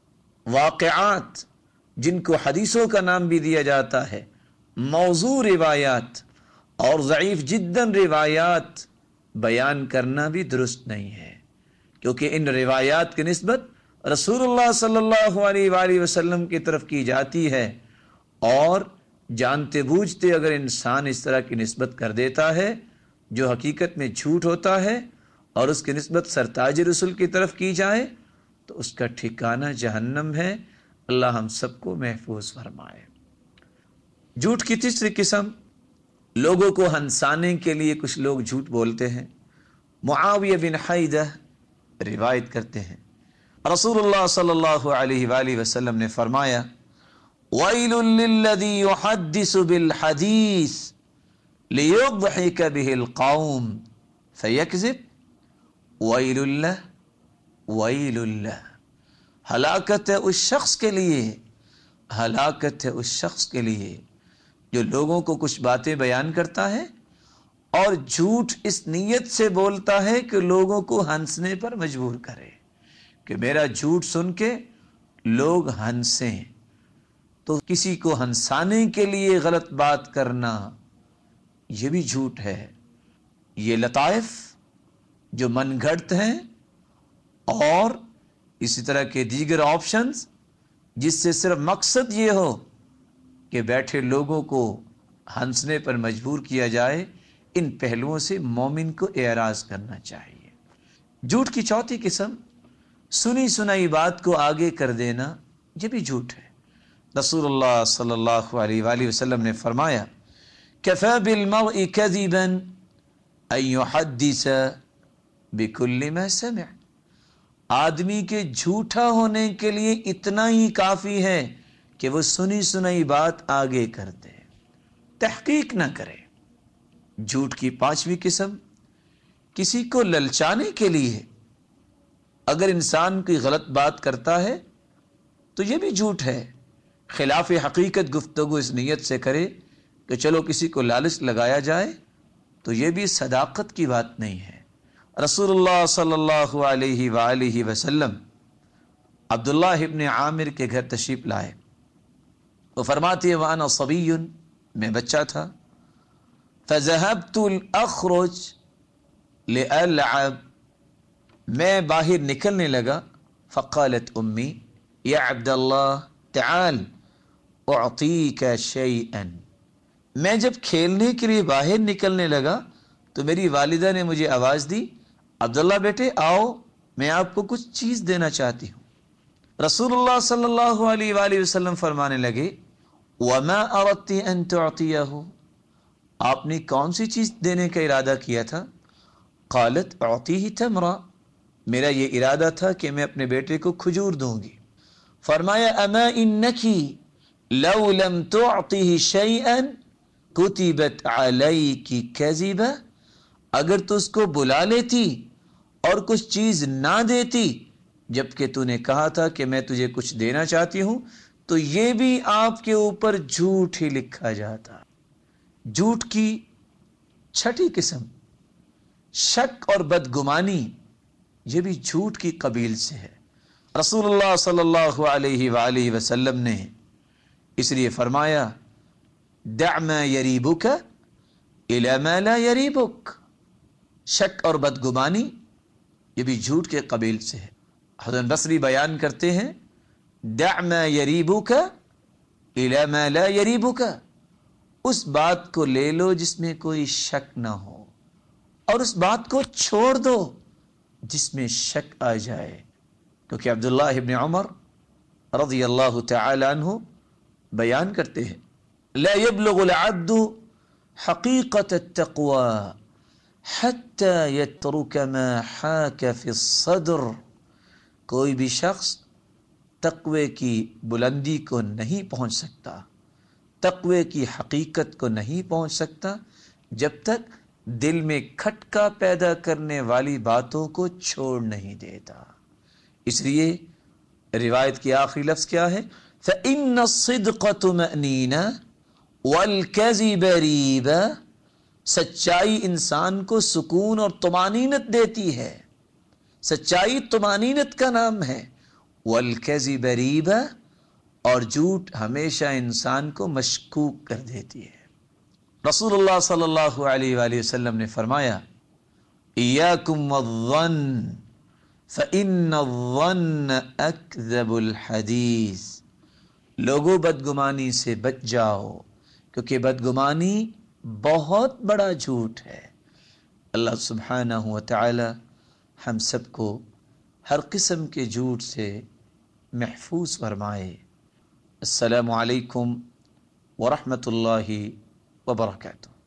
واقعات جن کو حدیثوں کا نام بھی دیا جاتا ہے، موضوع روایات اور ضعیف جداً روایات بیان کرنا بھی درست نہیں ہے، کیونکہ ان روایات کی نسبت رسول اللہ صلی اللہ علیہ وآلہ وسلم کی طرف کی جاتی ہے، اور جانتے بوجھتے اگر انسان اس طرح کی نسبت کر دیتا ہے جو حقیقت میں جھوٹ ہوتا ہے، اور اس کی نسبت سرتاج رسول کی طرف کی جائے تو اس کا ٹھکانہ جہنم ہے۔ اللہ ہم سب کو محفوظ فرمائے۔ جھوٹ کی تیسری قسم، لوگوں کو ہنسانے کے لیے کچھ لوگ جھوٹ بولتے ہیں۔ معاویہ بن حیدہ روایت کرتے ہیں رسول اللہ صلی اللہ علیہ وآلہ وسلم نے فرمایا وَيْلٌ لِلَّذِي يُحَدِّثُ بِالْحَدِيثِ لِيُضْحِكَ بِهِ الْقَوْمِ فَيَكْذِبْ وَيْلٌ لَهُ وَيْلٌ لَهُ، ہلاکت ہے اس شخص کے لیے، ہلاکت ہے اس شخص کے لیے جو لوگوں کو کچھ باتیں بیان کرتا ہے اور جھوٹ اس نیت سے بولتا ہے کہ لوگوں کو ہنسنے پر مجبور کرے، کہ میرا جھوٹ سن کے لوگ ہنسیں۔ تو کسی کو ہنسانے کے لیے غلط بات کرنا یہ بھی جھوٹ ہے۔ یہ لطائف جو من گھڑت ہیں اور اسی طرح کے دیگر آپشنز جس سے صرف مقصد یہ ہو کہ بیٹھے لوگوں کو ہنسنے پر مجبور کیا جائے، ان پہلوؤں سے مومن کو اعراض کرنا چاہیے۔ جھوٹ کی چوتھی قسم، سنی سنائی بات کو آگے کر دینا، یہ بھی جھوٹ ہے۔ رسول اللہ صلی اللہ علیہ وآلہ وسلم نے فرمایا کفی بالمرء کذبا ان یحدث بکل ما سمع، آدمی کے جھوٹا ہونے کے لیے اتنا ہی کافی ہے کہ وہ سنی سنائی بات آگے کر دے، تحقیق نہ کرے۔ جھوٹ کی پانچویں قسم، کسی کو للچانے کے لیے اگر انسان کوئی غلط بات کرتا ہے تو یہ بھی جھوٹ ہے۔ خلاف حقیقت گفتگو اس نیت سے کرے کہ چلو کسی کو لالچ لگایا جائے، تو یہ بھی صداقت کی بات نہیں ہے۔ رسول اللہ صلی اللہ علیہ وآلہ وسلم عبداللہ ابن عامر کے گھر تشریف لائے، وہ فرماتے ہیں وَأَنَا صَبِيٌّ، میں بچہ تھا، فَذَهَبْتُ الْأَخْرُجْ لِأَلْعَبْ، میں باہر نکلنے لگا، فقالت امی یا عبد اللہ تعال اعطیک شیئا، میں جب کھیلنے کے لیے باہر نکلنے لگا تو میری والدہ نے مجھے آواز دی، عبداللہ بیٹے آؤ، میں آپ کو کچھ چیز دینا چاہتی ہوں۔ رسول اللہ صلی اللہ علیہ وآلہ وسلم فرمانے لگے وما اردت ان تعطیہ، آپ نے کون سی چیز دینے کا ارادہ کیا تھا؟ قالت اعطیہ تمرا، میرا یہ ارادہ تھا کہ میں اپنے بیٹے کو کھجور دوں گی۔ فرمایا اما انکی لو لم تعطیہ شیئا کتبت علیک کذبا، اگر تو اس کو بلا لیتی اور کچھ چیز نہ دیتی جبکہ تو نے کہا تھا کہ میں تجھے کچھ دینا چاہتی ہوں، تو یہ بھی آپ کے اوپر جھوٹ ہی لکھا جاتا۔ جھوٹ کی چھٹی قسم شک اور بدگمانی، یہ بھی جھوٹ کی قبیل سے ہے۔ رسول اللہ صلی اللہ علیہ وآلہ وسلم نے اس لیے فرمایا دع ما یریبک الی ما لا یریبک، شک اور بدگمانی یہ بھی جھوٹ کے قبیل سے ہے۔ حسن بصری بیان کرتے ہیں دع ما یریبک الی ما لا یریبک، اس بات کو لے لو جس میں کوئی شک نہ ہو اور اس بات کو چھوڑ دو جس میں شک آ جائے، کیونکہ عبداللہ ابن عمر رضی اللہ تعالی عنہ بیان کرتے ہیں لا يبلغ العبد حقیقت التقوی حتی یترک ما حاک فی الصدر، کوئی بھی شخص تقوی کی بلندی کو نہیں پہنچ سکتا، تقوی کی حقیقت کو نہیں پہنچ سکتا جب تک دل میں کھٹکا پیدا کرنے والی باتوں کو چھوڑ نہیں دیتا۔ اس لیے روایت کی آخری لفظ کیا ہے؟ فَإِنَّ الصِّدْقَ طُمَأْنِينَةٌ وَالْكَذِبَ رِيبَةٌ، سچائی انسان کو سکون اور طمانینت دیتی ہے، سچائی طمانینت کا نام ہے، وَالْكَذِبَ رِيبَةٌ، اور جھوٹ ہمیشہ انسان کو مشکوک کر دیتی ہے۔ رسول اللہ صلی اللہ علیہ وآلہ وسلم نے فرمایا ایاکم والظن فإن الظن اکذب الحدیث، لوگوں بدگمانی سے بچ جاؤ کیونکہ بدگمانی بہت بڑا جھوٹ ہے۔ اللہ سبحانہ و تعالی ہم سب کو ہر قسم کے جھوٹ سے محفوظ فرمائے۔ السلام علیکم ورحمۃ اللہ وبرکاتہ۔